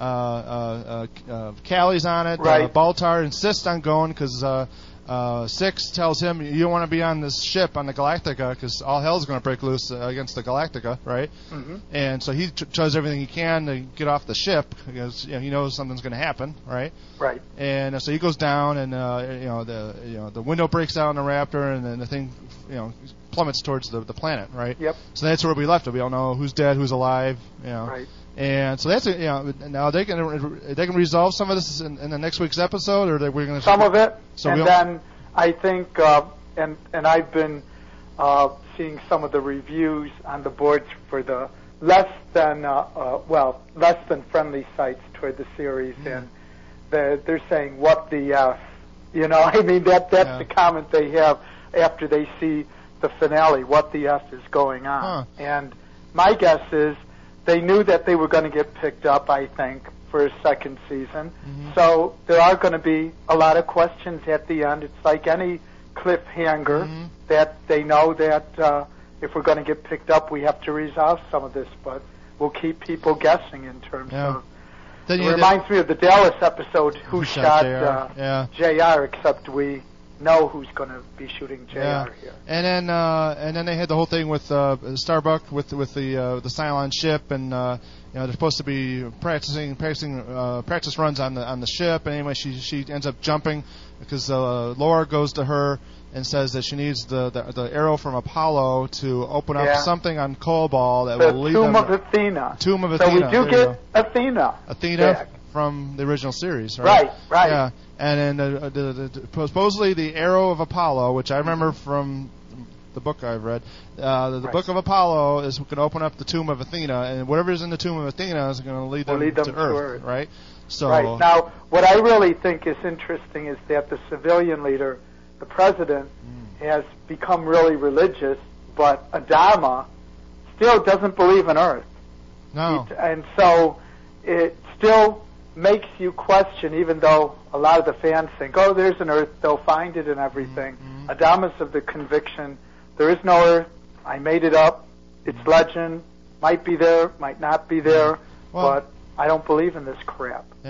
uh, uh, uh, Callie's on it. Right. Uh, Baltar insists on going because uh, uh, Six tells him you don't want to be on this ship on the Galactica because all hell's going to break loose uh, against the Galactica, right? Mhm. And so he t- tries everything he can to get off the ship because you know, he knows something's going to happen, right? Right. And uh, so he goes down, and uh, you know the you know the window breaks out on the Raptor, and then the thing you know plummets towards the the planet, right? Yep. So that's where we left it. We don't know who's dead, who's alive, you know. Right. And so that's it. You know, now they can they can resolve some of this in, in the next week's episode, or they, we're going to Some of it, So and we'll- then I think, uh, and and I've been uh, seeing some of the reviews on the boards for the less than uh, uh, well less than friendly sites toward the series, Mm. and they're, they're saying what the F, you know, I mean that that's Yeah. the comment they have after they see the finale. What the F is going on? Huh. And my guess is they knew that they were going to get picked up. I think for a second season. Mhm. So there are going to be a lot of questions at the end. It's like any cliffhanger Mhm. that they know that uh, if we're going to get picked up, we have to resolve some of this. But we'll keep people guessing in terms Yeah. of. Then It you reminds me of the Dallas episode, Who, Who Shot, Shot J R? uh, Yeah. J R, except we know who's going to be shooting J R Yeah. here. And then uh, and then they had the whole thing with uh, Starbuck with with the uh, the Cylon ship, and uh, you know they're supposed to be practicing practicing uh, practice runs on the on the ship. And anyway, she she ends up jumping because uh, Laura goes to her and says that she needs the the, the arrow from Apollo to open up Yeah. something on Kobol that The will lead Tomb them of Athena. Tomb of So Athena. we do There you get Athena. Athena back. from the original series, right? Right, right. Yeah, and then uh, the, the, the, supposedly the arrow of Apollo, which I remember from the book I've read, uh, the, the Right. book of Apollo is going to open up the tomb of Athena, and whatever's in the tomb of Athena is going to lead Will them, lead them to, to Earth, Earth. right? So, Right. Now, what I really think is interesting is that the civilian leader, the president, Mm. has become really religious, but Adama still doesn't believe in Earth. no, It- and so it still makes you question, even though a lot of the fans think, oh, there's an Earth, they'll find it and everything. Mhm. Adama's of the conviction, there is no Earth, I made it up, it's legend, might be there, might not be there, Well- but I don't believe in this crap. yeah.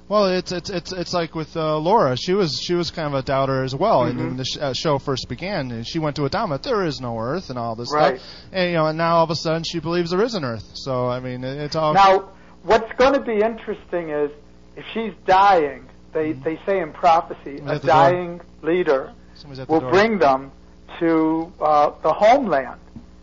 Well, it's it's it's it's like with uh, Laura. She was she was kind of a doubter as well. Mm-hmm. And when the sh- uh, show first began, and she went to Adama. There is no Earth and all this Right. stuff. And you know, and now all of a sudden she believes there is an Earth. So I mean, it, it's all Now, what's going to be interesting is if she's dying, they, Mhm. they say in prophecy, Somebody's at a the door. dying leader somebody's at the will door. bring them to uh, the homeland.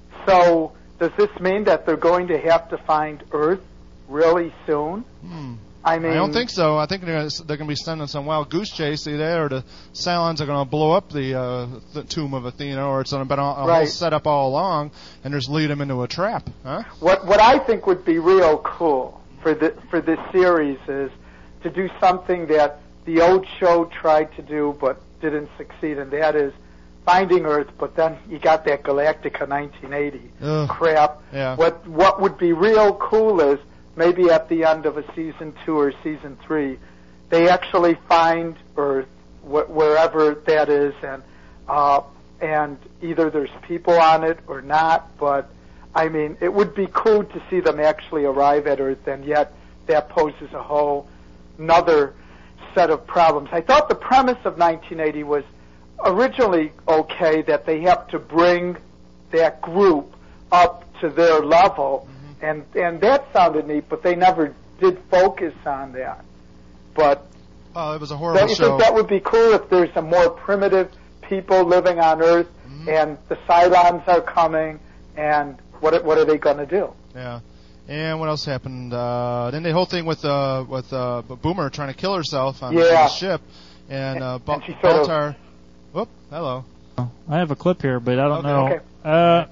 So does this mean that they're going to have to find Earth really soon? Hmm. I mean, I don't think so. I think they're gonna, they're going to be sending some wild goose chase either, or the Cylons are going to blow up the, uh, the tomb of Athena, or it's going to be a, a whole Right. setup all along, and just lead them into a trap, huh? What what I think would be real cool for the for this series is to do something that the old show tried to do but didn't succeed, and that is Finding Earth. But then you got that Galactica nineteen eighty Ugh. crap. Yeah. What what would be real cool is maybe at the end of a season two or season three, they actually find Earth wh- wherever that is, and uh, and either there's people on it or not. But I mean, it would be cool to see them actually arrive at Earth, and yet that poses a whole another set of problems. I thought the premise of nineteen eighty was originally okay, that they have to bring that group up to their level, mm-hmm. and and that sounded neat, but they never did focus on that. But Oh, it was a horrible don't you show. think that would be cool if there's some more primitive people living on Earth, Mhm. and the Cylons are coming, and what what are they going to do? Yeah. And what else happened? Uh, then the whole thing with uh, with uh, Boomer trying to kill herself on, Yeah. on the ship, and uh, And- Ba- and she sort of- Baltar. Whoop! Hello. I have a clip here, but I don't Okay. know. Okay. Uh,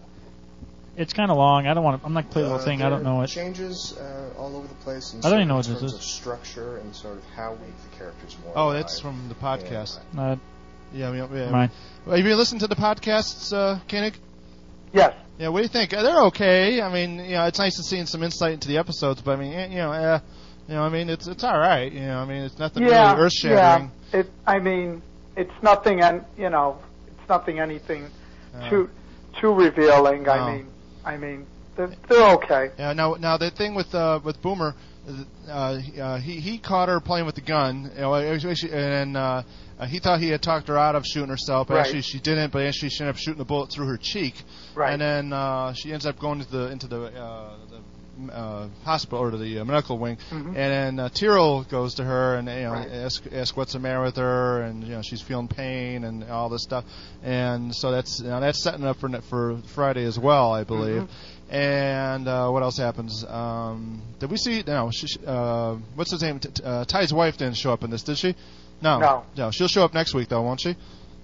it's kind of long. I don't want to. I'm not gonna play the whole Uh, thing. I don't there know are it. Changes uh, all over the place. In I don't even know in what this terms is. of structure and sort of how we make the characters more. Oh, alive. that's from the podcast. Uh, Yeah, I mean, yeah. mine. Well, have you listened to the podcasts, uh, Koenig? Yes. Yeah, what do you think? Uh, They're okay. I mean, you know, it's nice to see some insight into the episodes, but I mean, eh, you know, uh, you know, I mean, it's it's all right. You know, I mean, it's nothing Yeah, really earth-shattering. yeah. It. I mean, it's nothing, and you know, it's nothing anything Uh, too too revealing. No. I mean, I mean, they're, they're okay. Yeah. Now, now the thing with uh, with Boomer, uh, uh, he he caught her playing with the gun, you know, actually, and uh, uh, he thought he had talked her out of shooting herself, but Right. actually she didn't. But actually she ended up shooting a bullet through her cheek, Right. and then uh, she ends up going into the into the, uh, the uh, hospital or to the uh, medical wing, Mhm. and then uh, Tyrell goes to her and you know Right. ask ask what's the matter with her, and you know she's feeling pain and all this stuff, and so that's you know, that's setting up for for Friday as well, I believe. Mm-hmm. And uh, what else happens? Um, did we see? No. She, uh, what's his name? T- t- uh, Ty's wife didn't show up in this, did she? No. No. No. She'll show up next week, though, won't she?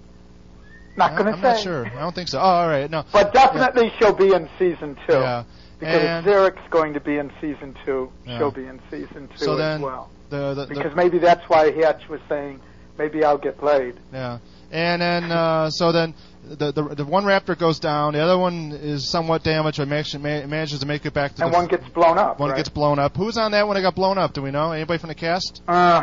Not going to I'm say. not sure. I don't think so. Oh, all right. No. But definitely she'll be in season two. Yeah. Because And- if Zarek's going to be in season two, Yeah. she'll be in season two So as then well. The, the, the, Because maybe that's why Hatch was saying, maybe I'll get laid. yeah. And then uh, so then the, the the one raptor goes down. The other one is somewhat damaged, but manages, manages to make it back to And the one gets blown up, one right? gets blown up. Who's on that when it got blown up? Do we know? Anybody from the cast? Uh,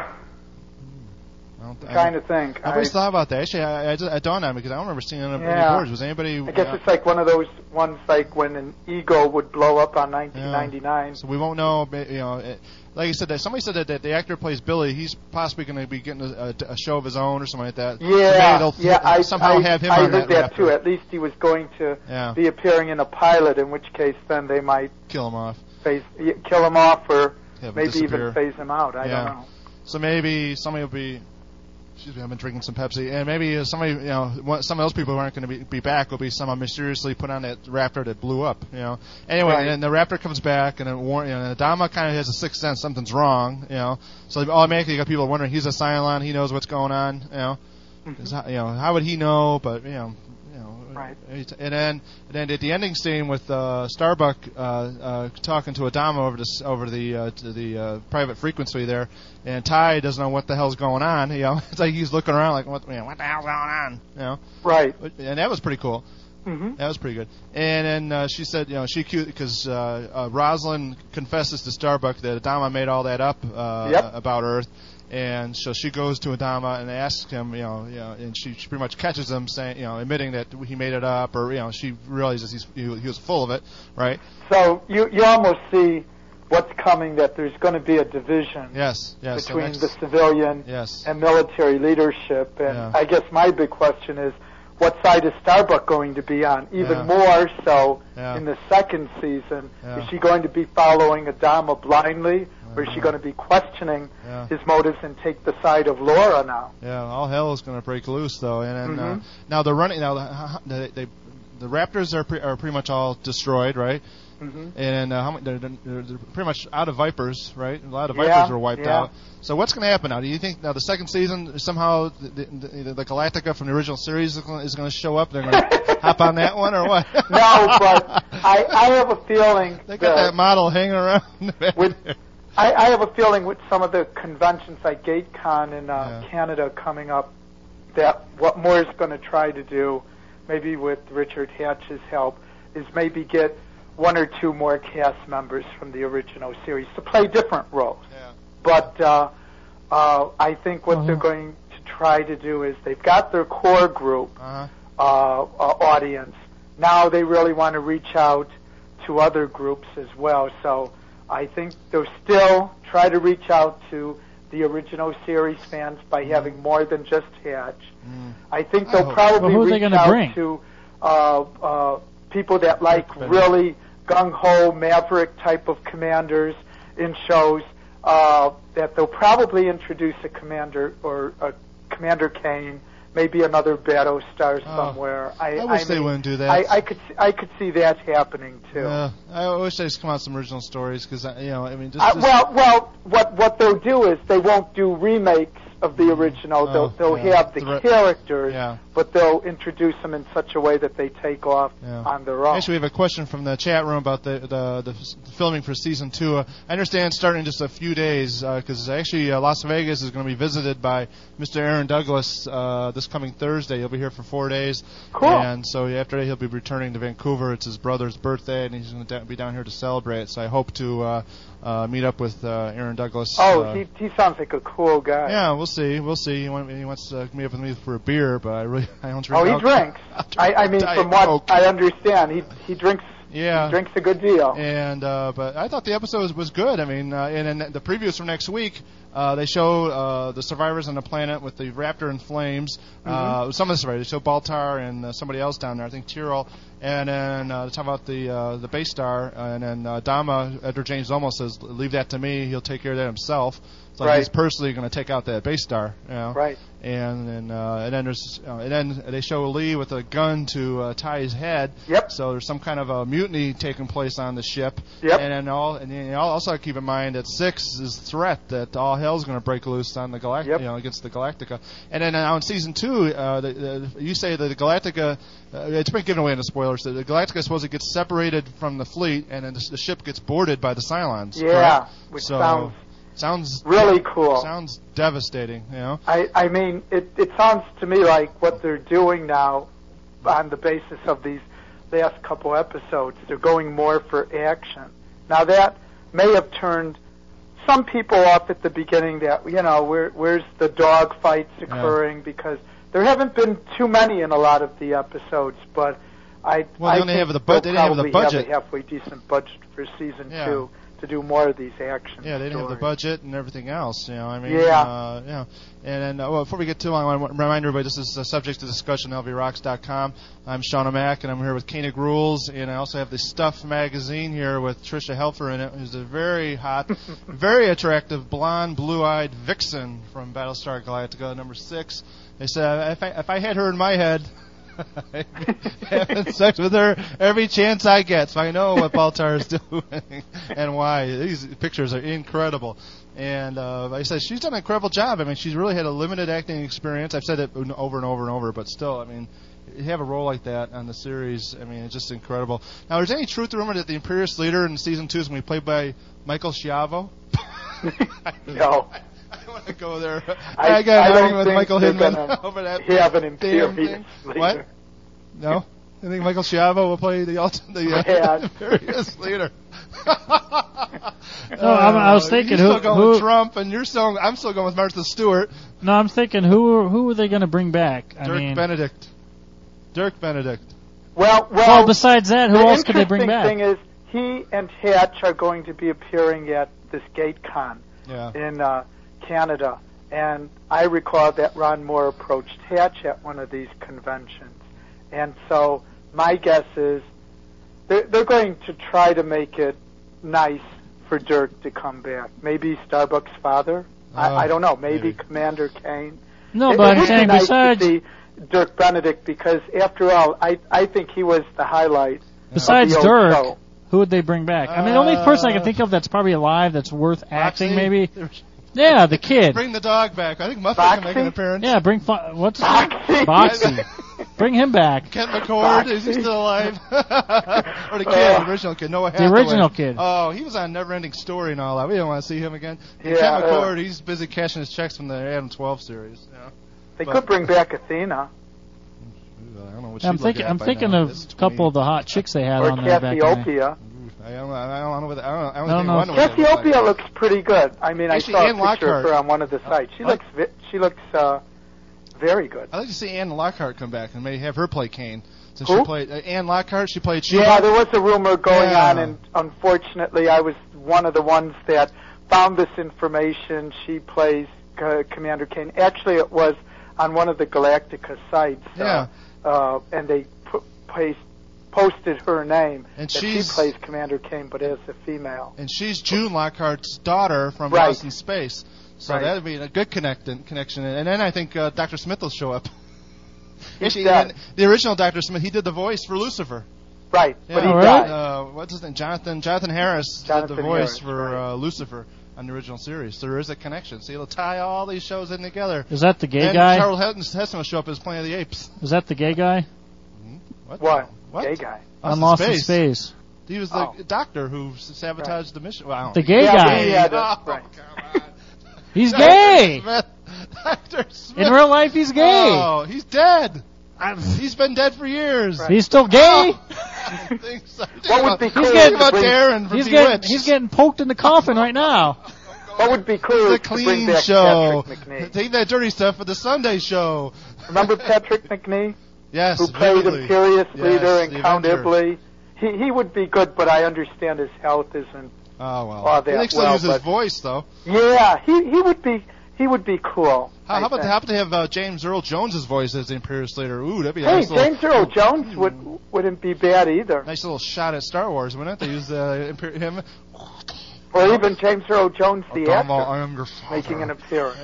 I don't, I trying don't- to think. I, Nobody's thought about that. Actually, I, I, just, I dawned on me because I don't remember seeing any Yeah. boards. Was anybody? I guess it's like one of those ones like when an Eagle would blow up on nineteen ninety-nine. So we won't know. You know, it, like I said, that somebody said that, that the actor who plays Billy. He's possibly going to be getting a, a, a show of his own or something like that. So maybe Yeah, they'll yeah. I somehow I, have him I on heard that. that raptor. too. At least he was going to Yeah. be appearing in a pilot. In which case, then they might Kill him off. phase, kill him off, or Have him maybe disappear. even phase him out. I Yeah. don't know. So maybe somebody will be. Excuse me, I've been drinking some Pepsi, and maybe uh, somebody, you know, one, some of those people who aren't going to be, be back will be someone mysteriously put on that raptor that blew up, you know. Anyway, Right. and the raptor comes back, and then war, you know, Adama kind of has a sixth sense, something's wrong, you know. So automatically you got people wondering, he's a Cylon, he knows what's going on, you know. Mhm. 'Cause how- you know, how would he know? But you know, you know. Right. And then, and then at the ending scene with uh, Starbuck uh, uh, talking to Adama over this over the uh, to the uh, private frequency there, and Ty doesn't know what the hell's going on. You know, it's like he's looking around like, what, you know, what the hell's going on? You know, Right. and that was pretty cool. hmm That was pretty good. And then uh, she said, you know, she cute because uh, uh, Rosalind confesses to Starbuck that Adama made all that up uh, Yep. about Earth, and so she goes to Adama and asks him, you know, you know, and she, she pretty much catches him saying, you know, admitting that he made it up, or you know, she realizes he's he, he was full of it, right? So you you almost see what's coming, that there's going to be a division Yes, yes. between so the next, civilian yes. and military leadership. And Yeah. I guess my big question is, what side is Starbuck going to be on? Even Yeah. more so Yeah. in the second season. Yeah. Is she going to be following Adama blindly, or is she Uh-huh. going to be questioning Yeah. his motives and take the side of Laura now? Yeah, all hell is going to break loose, though. And, and uh, Mhm. now the running now the, they, the Raptors are pre, are pretty much all destroyed, right? hmm And uh, how many, they're, they're, they're pretty much out of Vipers, right? A lot of Yeah, Vipers were wiped yeah. out. So what's going to happen now? Do you think now the second season somehow the, the, the Galactica from the original series is going to show up? They're going to hop on that one or what? No, but I, I have a feeling They got that model hanging around. with I, I have a feeling with some of the conventions like GateCon in uh, Yeah. Canada coming up, that what Moore is going to try to do, maybe with Richard Hatch's help, is maybe get one or two more cast members from the original series to play different roles. Yeah. But uh, uh, I think what Uh-huh. they're going to try to do is they've got their core group Uh-huh. uh, uh, audience. Now they really want to reach out to other groups as well. So I think they'll still try to reach out to the original series fans by having more than just Hatch. Mm. I think I they'll hope- probably Well, who are they reach gonna out bring? to uh, uh, people that like Better. really gung-ho, maverick type of commanders in shows. Uh, that they'll probably introduce a commander or a Commander Kane, maybe another Battlestar Oh, somewhere. I, I wish I they mean, wouldn't do that. I, I could see, I could see that happening too. Yeah, I wish they'd just come out with some original stories because you know, I mean, just, Uh, just well, well, what what they'll do is they won't do remakes of the original. Oh, they'll they'll yeah. have the The re- characters, yeah. but they'll introduce them in such a way that they take off Yeah. on their own. Actually, we have a question from the chat room about the the, the f- filming for season two. Uh, I understand it's starting in just a few days because actually uh, Las Vegas is going to be visited by Mister Aaron Douglas uh, this coming Thursday. He'll be here for four days. Cool. And so after that, he'll be returning to Vancouver. It's his brother's birthday, and he's going to be down here to celebrate. So I hope to uh, uh, meet up with uh, Aaron Douglas. oh, uh, he he sounds like a cool guy. yeah, we'll see. We'll see. He, want, he wants to meet up with me for a beer, but I really I don't drink. Oh, he alcohol. drinks. I, I mean, Diet from what Coke. I understand, he he drinks. Yeah. He drinks a good deal. And uh, but I thought the episode was, was good. I mean, uh, and in the previews from next week, uh, they show uh, the survivors on the planet with the raptor in flames. Uh, some of the survivors. They show Baltar and uh, somebody else down there. I think Tyrell. And then uh, they talk about the uh, the base star. And then uh, Dama, Edward James almost says, "Leave that to me. He'll take care of that himself." It's like Right. he's personally going to take out that base star. You know? Right. And then uh, and then there's uh, and then they show Lee with a gun to uh, tie his head. Yep. So there's some kind of a mutiny taking place on the ship. Yep. And then all and then you also keep in mind that six is threat that all hell's going to break loose on the Galactica, Yep. you know, against the Galactica. And then now in season two, uh, the, the, you say that the Galactica, uh, it's been given away in the spoilers. That the Galactica supposedly gets separated from the fleet, and then the, the ship gets boarded by the Cylons. Yeah, correct? which so, sounds sounds really cool. sounds devastating. You know. I, I mean, it, it sounds to me like what they're doing now on the basis of these last couple episodes. They're going more for action. Now, that may have turned some people off at the beginning that, you know, where, where's the dog fights occurring? Because there haven't been too many in a lot of the episodes, but I, Well, I they only think have the bu- they they'll didn't have the probably budget. have a halfway decent budget for season Yeah. two to do more of these action Yeah, they didn't have the stories. budget and everything else. You know, I mean, Yeah. uh, you know, and then uh, well, before we get too long, I want to remind everybody this is a subject to discussion. L V rocks dot com. I'm Sean O'Mac, and I'm here with Koenig Rules, and I also have the Stuff magazine here with Trisha Helfer in it, who's a very hot, very attractive, blonde, blue-eyed vixen from Battlestar Galactica, number six. They said if I, if I had her in my head. Having sex with her every chance I get, so I know what Baltar is doing and why. These pictures are incredible. And uh, like I said, she's done an incredible job. I mean, she's really had a limited acting experience. I've said it over and over and over, but still, I mean, you have a role like that on the series. I mean, it's just incredible. Now, is there any truth to rumor that the Imperious leader in season two is going to be played by Michael Schiavo? No. I don't want to go there. I- I, got I an don't argument with think Michael they're Hinman gonna over that have an damn Imperious thing. leader. What? No? I think Michael Schiavo will play the ultimate, the uh, Yeah. Imperious leader. No, I'm- I was thinking you're who- still going who- with Trump, and you're still. I'm still going with Martha Stewart. No, I'm thinking who who are they going to bring back? I Dirk mean, Benedict. Dirk Benedict. Well, well, well, besides that, who the else could they bring interesting back? thing is, he and Hatch are going to be appearing at this GateCon Yeah. in uh, Canada, and I recall that Ron Moore approached Hatch at one of these conventions, and so my guess is they're, they're going to try to make it nice for Dirk to come back. Maybe Starbuck's father. Uh, I, I don't know. Maybe, maybe. Commander Kane. No, It- but it I'm would be saying nice besides to see Dirk Benedict, because after all, I I think he was the highlight. besides of the old Dirk, show. who would they bring back? I mean, the only person I can think of that's probably alive that's worth acting, Foxy? maybe. Yeah, the kid. Bring the dog back. I think Muffet can make an Foxy? appearance. Yeah, bring Fo- what's his name? Foxy. Boxy. Bring him back. Kent McCord, is he still alive? Or the kid, Uh, the original kid, Noah The Hathaway. original kid. Oh, he was on Neverending Story and all that. We didn't want to see him again. And Yeah, Kent uh, McCord, he's busy cashing his checks from the Adam twelve series. Yeah. They But- could bring back Athena Ooh, I don't know what I'm she'd look thinking. at I'm by thinking now. of This is a couple queen. of the hot chicks they had or on there back in the day. Cassiopeia. I don't, I don't know what I don't, I I don't, don't think know. one would look Cassiopeia like. looks pretty good. I mean, I Actually, saw a Anne picture Lockhart. of her on one of the sites. She I- looks vi- she looks uh, very good. I'd like to see Anne Lockhart come back and maybe have her play Kane. Since Who? she played uh, Anne Lockhart, she played Sheba. Yeah, there was a rumor going Yeah. on, and unfortunately, I was one of the ones that found this information. She plays uh, Commander Kane. Actually, it was on one of the Galactica sites. Yeah. Uh, uh, and they pu- paste, posted her name. And that she she's- plays Commander Kane, but as a female. And she's June Lockhart's daughter from Right. Lost in Space. So Right. that would be a good connect- connection. And then I think uh, Doctor Smith will show up. He's Actually, dead. and the original Doctor Smith, he did the voice for Lucifer. Right, Yeah. but he Oh, really? died. Uh, what's his name? Jonathan Jonathan Harris did Jonathan the voice Harris, for right. uh, Lucifer on the original series. So there is a connection. So it'll tie all these shows in together. Is that the gay and guy? Charles Heston will show up as Planet of the Apes. Is that the gay guy? What? What? What? Gay guy. On Lost in Space. He was the Oh. doctor who sabotaged the mission. Well, I don't The know. gay Yeah, guy. we had it. Oh, Right. come on. He's Doctor gay. Smith. Doctor Smith. In real life, he's gay. Oh, he's dead. He's been dead for years. Right. He's still gay. Oh, I think so. What would be He's cool getting is to about bring- Darren from He's getting Bewitched. he's getting poked in the coffin right now. What would be cool It's a is to bring clean back show. Patrick McNee. Take that dirty stuff for the Sunday show. Remember Patrick McNee, Yes, who played vividly. Imperious Yes, Leader in the Count Avenger. Ibley? He he would be good, but I understand his health isn't. Oh well. Oh, he that likes to well, use his but- voice though. Yeah, he he would be he would be cool. How, I how about think. how about to have uh, James Earl Jones's voice as the Imperious Leader? Ooh, that'd be a Hey, nice little, James Earl Jones would wouldn't be bad either, nice little shot at Star Wars, wouldn't it? They use uh, Imper- him. or even James Earl Jones, the Adama, actor, I am your father. making an appearance.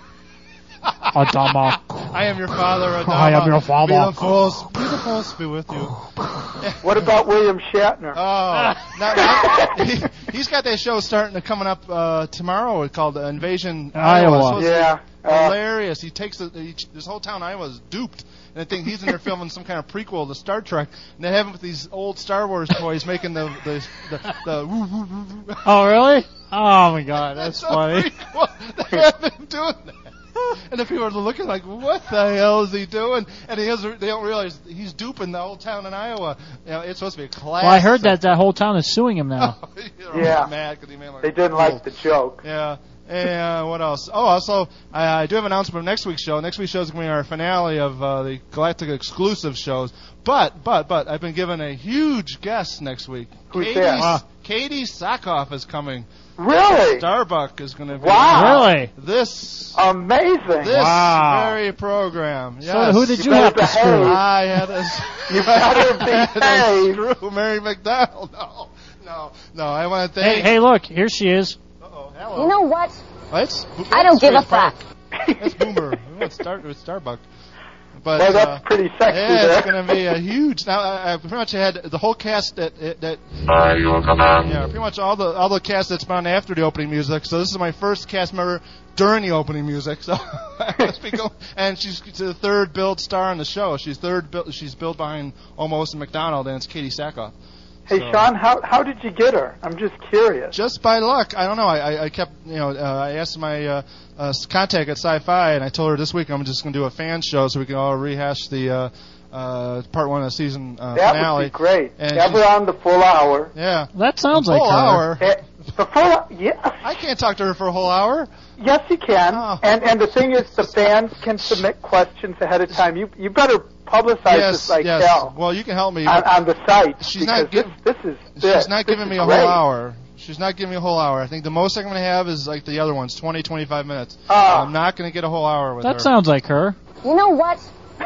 Adama. I am your father, Adama. I am your father. Be the force, be the force be with you. What about William Shatner? Oh, now, now, he, he's got that show starting to coming up uh, tomorrow called uh, Invasion Iowa. It's supposed to be yeah, uh, hilarious. He takes the, he, this whole town Iowa is duped, and I think he's in there filming some kind of prequel to Star Trek, and they have him with these old Star Wars toys making the the the. the woo, woo, woo, woo. Oh, really? Oh my God, that's so funny. prequel. They have him doing that. And the people are looking like, what the hell is he doing? And he has, they don't realize he's duping the whole town in Iowa. You know, it's supposed to be a class. Well, I heard that that whole town is suing him now. Yeah. Mad 'cause he made like they didn't a like fool. the joke. Yeah. And uh, what else? Oh, also, I, I do have an announcement for next week's show. Next week's show is going to be our finale of uh, the Galactica exclusive shows. But, but, but, I've been given a huge guest next week. Who's Katie, that? Ah. Katie Sackhoff is coming. Really? Starbuck is going to be Wow. Really? this Amazing. this Wow. very program. Yes. So who did you You have to better screw? behave. I had a, You better I had a behave. screw Mary McDonald. No, no, no. I want to Hey, thank. hey, look, here she is. Uh-oh, hello. You know what? Let's, I don't give a fuck. That's Boomer. We want to start with Starbuck. But, Well, that's uh, pretty sexy yeah, there. it's going to be a huge. Now, I, I pretty much had the whole cast that that By your command. yeah, pretty much all the all the cast that's been on after the opening music. So this is my first cast member during the opening music. So let's be going. And she's the third billed star on the show. She's third. Bill, she's billed behind Almost and McDonald, and it's Katie Sackhoff. Hey, So- Sean, how how did you get her? I'm just curious. Just by luck, I don't know. I, I, I kept, you know, uh, I asked my uh, uh, contact at Sci-Fi, and I told her this week I'm just going to do a fan show so we can all rehash the uh, uh, part one of the season uh, that finale. would be great. And Have her she's- on the full hour. Yeah, That sounds the like whole her. hour. Eh, The full, yes, I can't talk to her for a whole hour. yes, you can. Oh. And and the thing is, the fans can submit questions ahead of time. You you better publicize yes, this like yes. hell Well, you can help me. on, on the site. She's because not giv- this, this is She's this. not This giving is me a great. whole hour. She's not giving me a whole hour. I think the most I'm going to have is like the other ones, twenty, twenty-five minutes. Ah. I'm not going to get a whole hour with her. That sounds like her. You know what?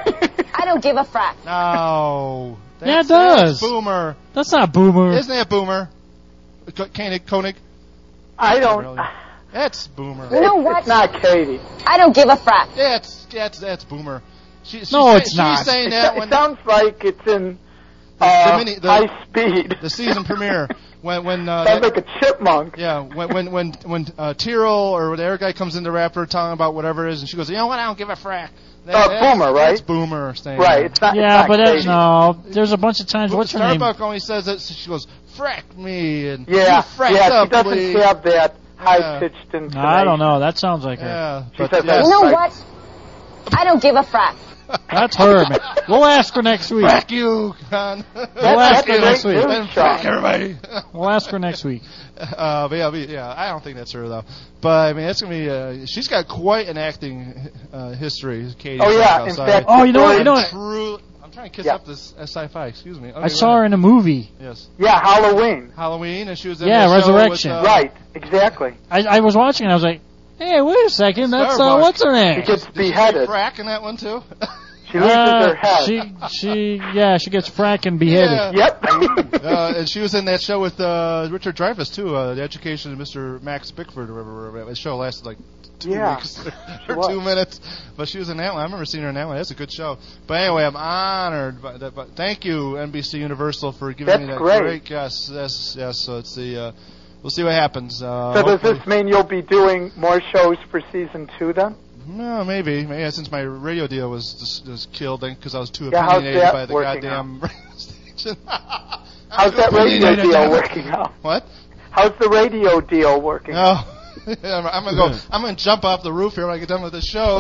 I don't give a frack. No. Yeah, it That's does. Boomer. That's not Boomer. Isn't that Boomer? K- Koenig, Koenig? I don't. Really? That's Boomer. You know what? It's not Katie. I don't give a frack. That's that's that's Boomer. She, she's No, say- it's not. She's saying It, that it when sounds like it's in the, uh, the mini, the, high speed. the season premiere when when uh, Sounds that- like a chipmunk. yeah when when when when uh, Tyrrell or the other guy comes into Rapper telling about whatever it is, and she goes, you know what? I don't give a frack. That, Uh, that's- Boomer, right? That's Boomer saying Right. that. It's not. yeah, it's not but that's, Katie. no. There's a bunch of times. What's her name? Starbuck only says that so she goes, frack me, and Yeah. you frack Yeah. up, She doesn't please. have that Yeah. high pitched intonation. No, I don't know. That sounds like her. Yeah, She but says yes. that. You know Right. what? I don't give a frack. That's her, man. We'll ask her next week. Frack you, Con. We'll That's ask her a next great week. news, And frack Sean. everybody. We'll ask her next week. Uh, but yeah, but yeah, I don't think that's her though. But I mean, it's gonna be. Uh, she's got quite an acting uh, history, Katie. Oh yeah. Brockhouse. In I- fact. Oh, you know what? the You know story- what? True. I'm trying to kiss Yeah. up this uh, sci-fi. Excuse me. Okay, I saw her in a movie. Yes. Yeah. Halloween. Halloween, and she was in Yeah, that show Resurrection. With, uh, Right. Exactly. I, I was watching and I was like, hey, wait a second. That's, uh, Starbuck. what's her name? She gets Did she beheaded. frack in that one too? She loses Uh, her head. She, she, yeah, she gets frack and beheaded. Yeah. Yep. uh, and she was in that show with uh, Richard Dreyfuss too, uh, The Education of Mister Max Bickford or whatever. The show lasted like two Yeah, weeks she or was. two minutes, but she was in that one. I remember seeing her in that one. That's a good show. But anyway, I'm honored. By that, but thank you, N B C Universal, for giving That's me that great. guest. Yes, yes. So it's the. Uh, we'll see what happens. Uh, So does hopefully- this mean you'll be doing more shows for season two then? No, maybe. Maybe since my radio deal was just, was killed because I was too Yeah, how's opinionated that by the working goddamn radio station. How's that radio deal working out? What? How's the radio deal working out? Oh, I'm, I'm gonna go. I'm gonna jump off the roof here when I get done with this show.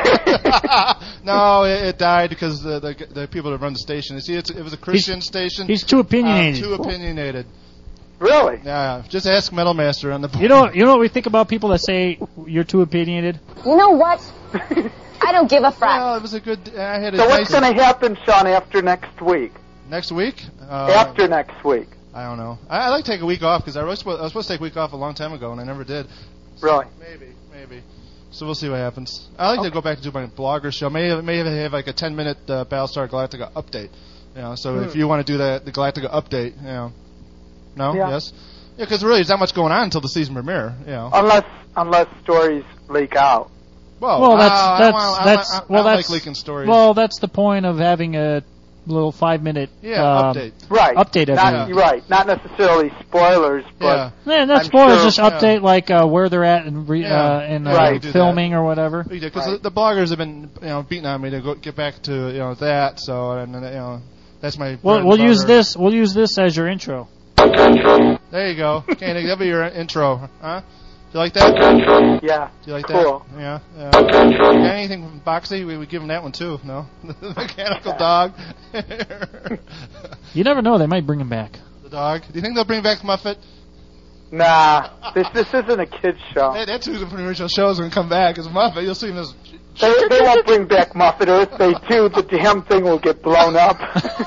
So no, it, it died because the, the the people that run the station. You see, it's, it was a Christian station. He's too uh, opinionated. too opinionated. Really? Yeah, just ask Metal Master on the. You know, you know what we think about people that say you're too opinionated? You know what? I don't give a frack. Well, it was a good. I had a So nice what's going to happen, Sean, after next week? next week. Uh, After next week. I don't know. I, I like to take a week off because I was supposed, I was supposed to take a week off a long time ago and I never did. Really? Maybe, maybe. So we'll see what happens. I like to go back to do my blogger show. May may have like a ten minute uh, Battlestar Galactica update. You know, so if you want to do that, the Galactica update, you know, no, Yeah. yes, yeah, because really there's not much going on until the season premiere. You know, Unless unless stories leak out. well, Well, that's uh, I that's don't wanna- I that's don't- I well, don't that's like leaking stories. well, that's the point of having a little five minute yeah, um, update. Right. Update every Not, week. Right. Not necessarily spoilers, Yeah, but Yeah, not I'm spoilers, sure- just update like uh, where they're at in, re, Yeah. uh, in uh, Right. Do that. filming or whatever. because Right. the, the bloggers have been you know beating on me to go get back to you know that. So and, and you know that's my. bread We'll, and we'll use butter. this. We'll use this as your intro. There you go. Okay, Nick, that'll be your intro, huh? Do you like that? Do yeah. you like Cool. that? Yeah. yeah. Got anything from Boxy? We would give him that one too. No, the mechanical dog. the You never know; they might bring him back. dog. Do you think they'll bring back Muffet? Nah. This this isn't a kids show. Hey, that's who's the original show is going to come back is Muffet. You'll see him as. They, they won't bring back Muffet, or if they do, the damn thing will get blown up.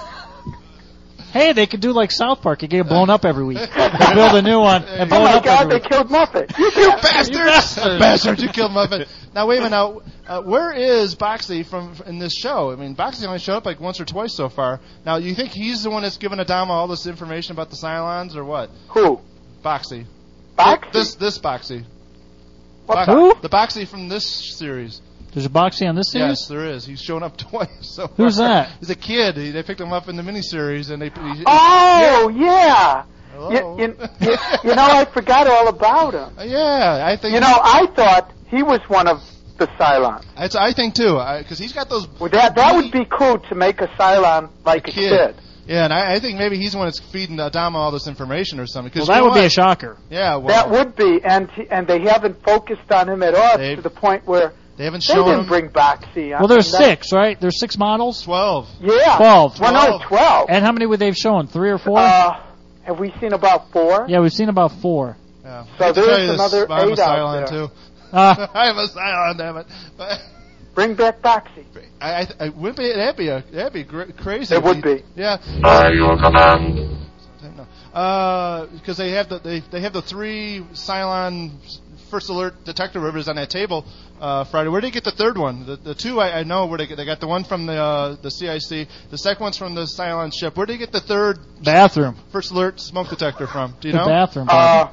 Hey, they could do like South Park; it get blown up every week. They build a new one and blow Oh it my up God! every They week. killed Muffet. You bastards! You bastards. Bastards! You killed Muffet. Now wait a minute. Now, uh, where is Boxy from in this show? I mean, Boxy only showed up like once or twice so far. Now, you think he's the one that's giving Adama all this information about the Cylons, or what? Who? Boxy. Boxy? This this Boxy. What Bo- Who? The Boxy from this series. There's a Boxy on this series. Yes, there is. He's shown up twice. So Who's far. that? He's a kid. He, they picked him up in the miniseries, and they. He, Oh yeah. Hello? You, you, you, you know, I forgot all about him. Yeah, I think. You know, I thought he was one of the Cylons. It's, I think too, because he's got those. Well, that that would be cool to make a Cylon like a kid. kid. Yeah, and I, I think maybe he's the one that's feeding Adama all this information or something. Well, Cause that you know would be what? a shocker. Yeah, well, That would be, and he, and they haven't focused on him at all They've- to the point where they haven't they shown didn't him. bring Boxy. I Well, there's mean, that- six, right? There's six models. Twelve. Yeah. Twelve. Well, no, Twelve. twelve. And how many would they've shown? Three or four? Uh, have we seen about four? yeah, we've seen about four. Yeah. So I have to there's tell you this, another I'm a eight out Cylon there. too. Uh, I'm a Cylon, damn it. But, Bring back Boxy. I, I, I would be that'd be a that'd be gr- crazy. It would be. Yeah. By your command. Uh, because they have the they they have the three Cylon First Alert detector rivers on that table. Uh, Friday. Where did they get the third one? The, the two I, I know where they get. They got the one from the uh, the C I C. The second one's from the Cylon ship. Where did they get the third Bathroom. First Alert smoke detector from? Do you The know? bathroom. Uh,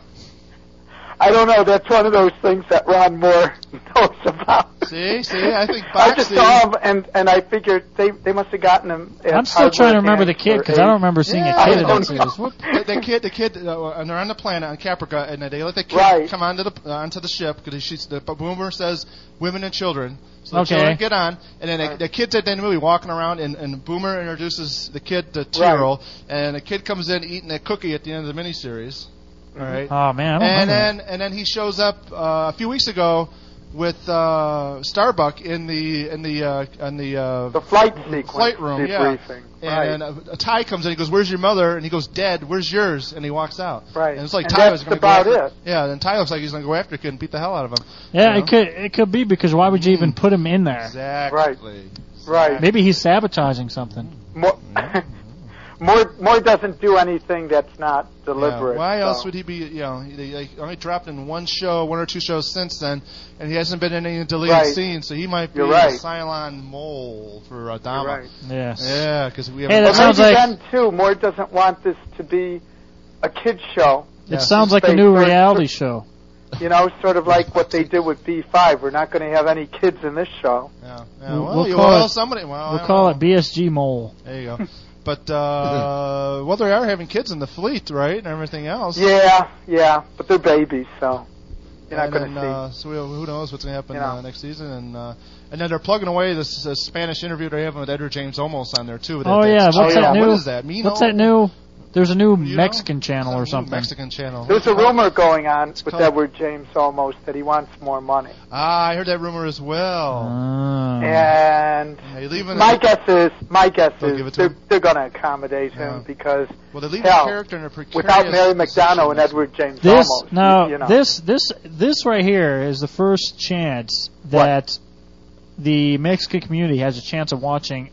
I don't know. That's one of those things that Ron Moore knows about. See, see, I think I just Boxy- saw him, and, and I figured they they must have gotten him. at I'm still trying to Hardware remember the Hands kid for because I eight. don't remember seeing Yeah, a kid I in don't that series. know. What? the, the kid, the kid, uh, and they're on the planet on Caprica, and they let the kid Right. come onto the uh, onto the ship because she's the Boomer says women and children. So the Okay. children get on, and then they, the kid's at the end of the movie walking around, and, and Boomer introduces the kid to two-year-old, and the kid comes in eating a cookie at the end of the miniseries. All right. Oh man, I don't and remember then and then he shows up uh, a few weeks ago with uh, Starbuck in the in the uh, in the uh, The flight sequence. flight room, yeah. debriefing. Right. And a, a Ty comes in. He goes, "Where's your mother?" And he goes, "Dead. Where's yours?" And he walks out. Right. And it's like And Ty that's was going to about go after. it. Yeah. And Ty looks like he's going to go after the kid and beat the hell out of him. Yeah, you it know? could it could be because why would you even put him in there? Exactly. Right. Maybe he's sabotaging something. More, more, more doesn't do anything that's not deliberate. Yeah. Why so. else would he be? You know, he, they only dropped in one show, one or two shows since then, and he hasn't been in any deleted Right. scenes. So he might be You're right. a Cylon mole for uh, Dama. You're right. Yes. Yeah, because we have. Hey, that But sounds maybe like- then too, Moore doesn't want this to be a kids show. It Yeah. sounds like a Space new Force- reality show. You know, sort of like what they did with B five. We're not going to have any kids in this show. Yeah. yeah. We'll- Well, we'll you, call well it- somebody. Well, I We'll don't call know. it B S G Mole. There you go. But uh, well, they are having kids in the fleet, right, and everything else. Yeah, yeah, but they're babies, so you're not And going to then, see. uh, so we'll, who knows what's going to happen You know. uh, next season, and uh, and then they're plugging away this, this Spanish interview they have with Edward James Olmos on there too. That- Oh that- yeah, what's Oh, that yeah. new? What is that? Mino? What's that new? There's a new You know? Mexican channel Some or new something. Mexican channel. There's a rumor going on with called- Edward James almost that he wants more money. Ah, I heard that rumor as well. Ah. And Yeah, you leaving my it- guess is, my guess They'll is give it to they're, him? they're going to accommodate him Yeah. because Well, they leave hell, the character in a precarious without Mary position McDonough and this Edward James This almost, now you, you know. this this this right here is the first chance that the Mexican community has a chance of watching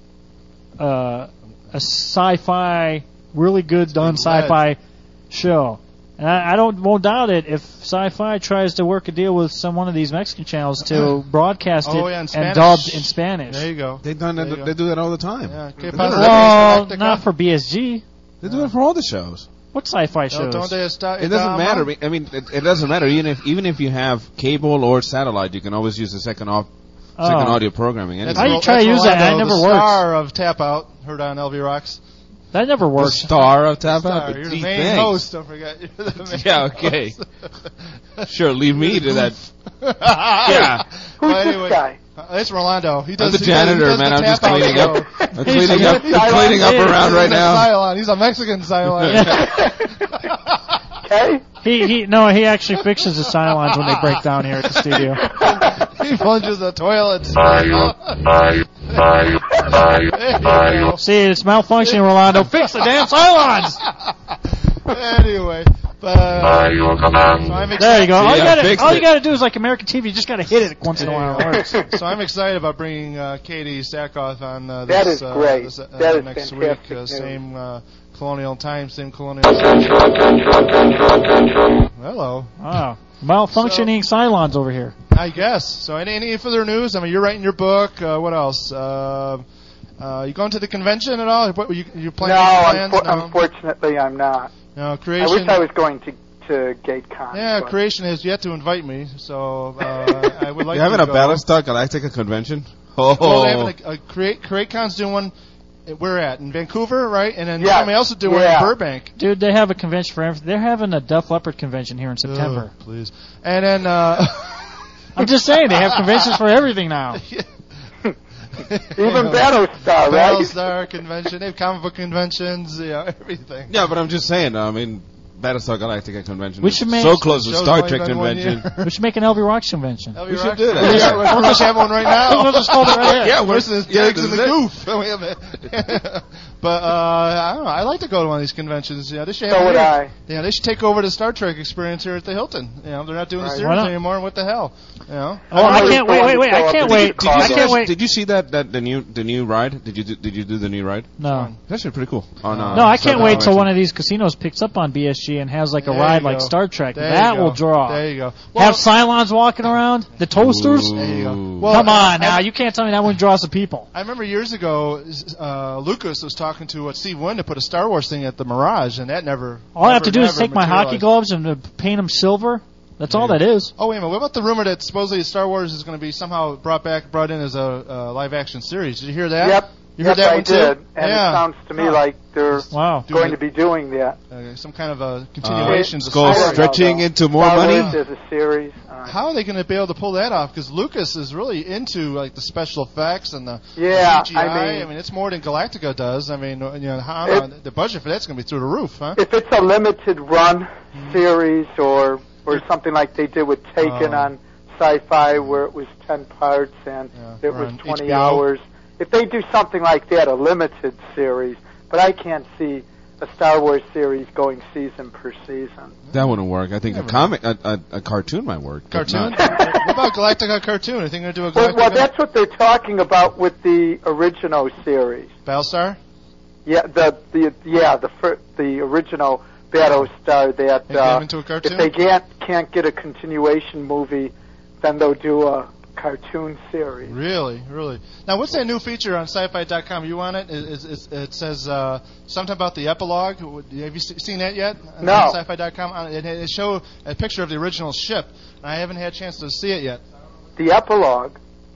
uh, a sci-fi, really good done being led. sci-fi show. And I, I don't won't doubt it if sci-fi tries to work a deal with some one of these Mexican channels to broadcast Oh, it yeah, in and Spanish. dubbed in Spanish. There you go. They done There that, you they go. do that all the time. Yeah. They Okay, do Paz- it- Well, Galactica? not for B S G. They do it for all the shows. What sci-fi No, shows? don't they sta- It doesn't Dama? matter. I mean, it, it doesn't matter. Even if even if you have cable or satellite, you can always use the second off, Oh. second audio programming. That's Anyway. How you Ro- try that's to use that? Rolando, It never the works. star of Tap Out, heard on L V Rocks. That never The works. star of Tap Star, Out. you're Gee, the main thanks. host. Don't forget. You're the main Yeah, okay. host. Sure, leave me to that. yeah. Yeah. Who's Well, anyway, this guy? uh, it's Rolando. He does I'm the he does- he janitor, does man. the I'm just Tap Out cleaning show. up. I'm He's cleaning a up. good I'm cleaning up Cylon. around right He's a now. Cylon. He's a Mexican Cylon. Okay. He he no, he actually fixes the Cylons when they break down here at the studio. He plunges the toilets. By your, by, by, by, by your, See, it's malfunctioning, Rolando. Fix the damn Cylons! Anyway, but by your command. so I'm There excited. you go. All you Yeah, gotta fixed all you it. gotta do is like American T V, you just gotta hit it once in a while. It works. So I'm excited about bringing uh, Katie Sackhoff on uh, That this, is uh, great. this, uh, That is next fantastic week. Uh, news. same uh, colonial time, same colonial. Attention, attention, attention, attention. Hello. Wow. Malfunctioning Cylons over here. I guess. So any any further news? I mean, you're writing your book. Uh, what else? Uh, uh, you going to the convention at all? What, you you No, planning any plans? unfor- unfortunately, I'm not. no. I Creation. wish I was going to to GateCon. yeah, but- Creation has yet to invite me, so uh, I would like You having to a go. Battlestar Galactica convention? Oh, Well, they're having a, a Create CreateCon's doing one. Where at? In Vancouver, right? And then Yeah. somebody else is doing one Yeah. in Burbank. Dude, they have a convention for everything. They're having a Def Leppard convention here in September. Ugh, please. And then. Uh, I'm just saying, they have conventions for everything now. Even Battlestar, right? Battlestar convention. They have comic book conventions. You know, everything. yeah, but I'm just saying. I mean, Battlestar Galactica convention. We is should make- so close to Show's Star only Trek been one convention. year. We should make an L V Rocks convention. L V We should Rock. do that. We just- We'll just have one right now. We'll just hold it right here. Yeah, This is yeah, Diggs this and is the it. Goof. We have a- But uh, I don't know. I like to go to one of these conventions. Yeah, they should have So it would here. I. Yeah, they should take over the Star Trek experience here at the Hilton. You know, they're not doing the Right. series Why not? anymore. What the hell? You know. Oh, I can't wait, wait, wait! I can't wait! Did you, I see can't that- wait! did you see that, that the new the new ride? Did you do, did you do the new ride? No, That's actually pretty cool. On, uh, no, I Star can't Trek wait till Convention. one of these casinos picks up on B S G and has like a There ride you like go. Star Trek. There That you go. will draw. There you go. Have Cylons walking around, the toasters. Ooh. There you go. Well, Well, Come on I- now, you can't tell me that wouldn't draw some people. I remember years ago, uh, Lucas was talking to uh, Steve Wynn to put a Star Wars thing at the Mirage, and that never. All I have never- to do is never take my hockey materialized. gloves and uh, paint them silver. That's all that is. Oh wait a minute! What about the rumor that supposedly Star Wars is going to be somehow brought back, brought in as a uh, live action series? Did you hear that? Yep. You heard yes, that I one did. too? And yeah. it sounds to me Huh. like they're Wow. Do going it. to be doing that. Uh, some kind of a continuation. Uh, of go I the don't story. stretching know, though. into more Star money? Wars is a series. Uh, How are they going to be able to pull that off? Because Lucas is really into like the special effects and the Yeah, C G I. I mean- it's more than Galactica does. I mean, you know, how, It- the budget for that's going to be through the roof, huh? if it's a limited run series or or something like they did with Taken Oh. on Sci-Fi, where it was ten parts and Yeah, it or was on twenty H B O. hours. If they do something like that, a limited series, but I can't see a Star Wars series going season per season. That wouldn't work. I think a Never comic, a, a, a cartoon might work. but Cartoon? not- What about Galactica cartoon? Are they going to do a Well, Galactica well, that's what they're talking about with the original series. Battlestar? Yeah, the the yeah the fir- the original Battlestar. That They uh, get into a cartoon? if they can't can't get a continuation movie, then they'll do a cartoon series. Really, really. Now, what's that new feature on sci-fi dot com? You on it? It, it, it, it says uh, something about the epilogue. Have you se- seen that yet? No. On sci-fi dot com. Uh, It, it show a picture of the original ship. And I haven't had a chance to see it yet. The epilogue.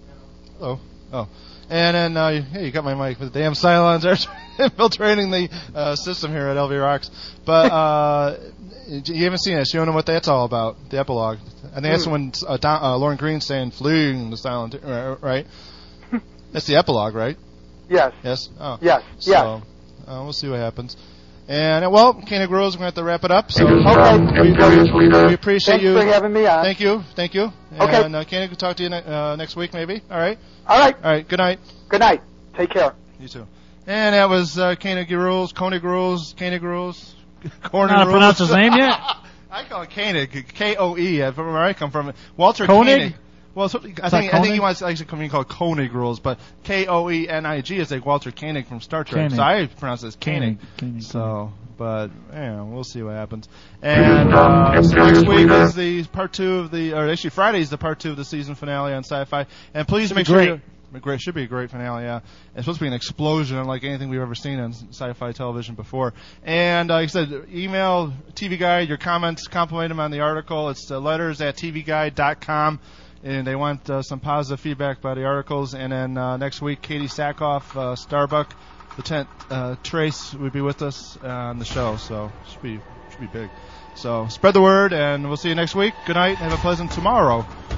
Oh, oh. And then, uh, hey, you got my mic. The damn Cylons are infiltrating the uh, system here at L V Rocks. But uh, you haven't seen it. So you don't know what that's all about, the epilogue. I think that's Hmm. when uh, Don, uh, Lauren Green's saying, fleeing the Cylon, uh, right? That's the epilogue, right? Yes. Yes? Oh. Yes. So, Yes. uh, we'll see what happens. And, uh, well, Kana Grills, we're going to have to wrap it up. So, Okay. we appreciate Thanks you. for having me on. Thank you. Thank you. Okay. And, uh, Kana, we'll talk to you ne- uh, next week, maybe. All right? All right. All right. Good night. Good night. Take care. You too. And that was uh, Koenig Rules, Koenig Rules, Koenig Rules, Koenig Not to Rules. pronounce his name yet? I call it Koenig, K O E. uh, From where I come from, Walter Koenig? Koenig. Well, so, I Is think that I think Koenig? he wants actually come called Koenig Rules, but K O E N I G is like Walter Koenig from Star Trek. Koenig. So I pronounce it as Koenig. Koenig, Koenig, So, but yeah, we'll see what happens. And uh, so next week is the part two of the, or actually Friday is the part two of the season finale on Sci-Fi. And please Should make be sure. great. You, Great, should be a great finale, yeah. It's supposed to be an explosion unlike anything we've ever seen on sci-fi television before. And uh, like I said, email T V Guide your comments, compliment them on the article. It's uh, letters at t v guide dot com, and they want uh, some positive feedback by the articles. And then uh, next week, Katie Sackhoff, uh, Starbuck, Lieutenant uh, Trace would be with us uh, on the show, so should be should be big. So spread the word, and we'll see you next week. Good night, and have a pleasant tomorrow.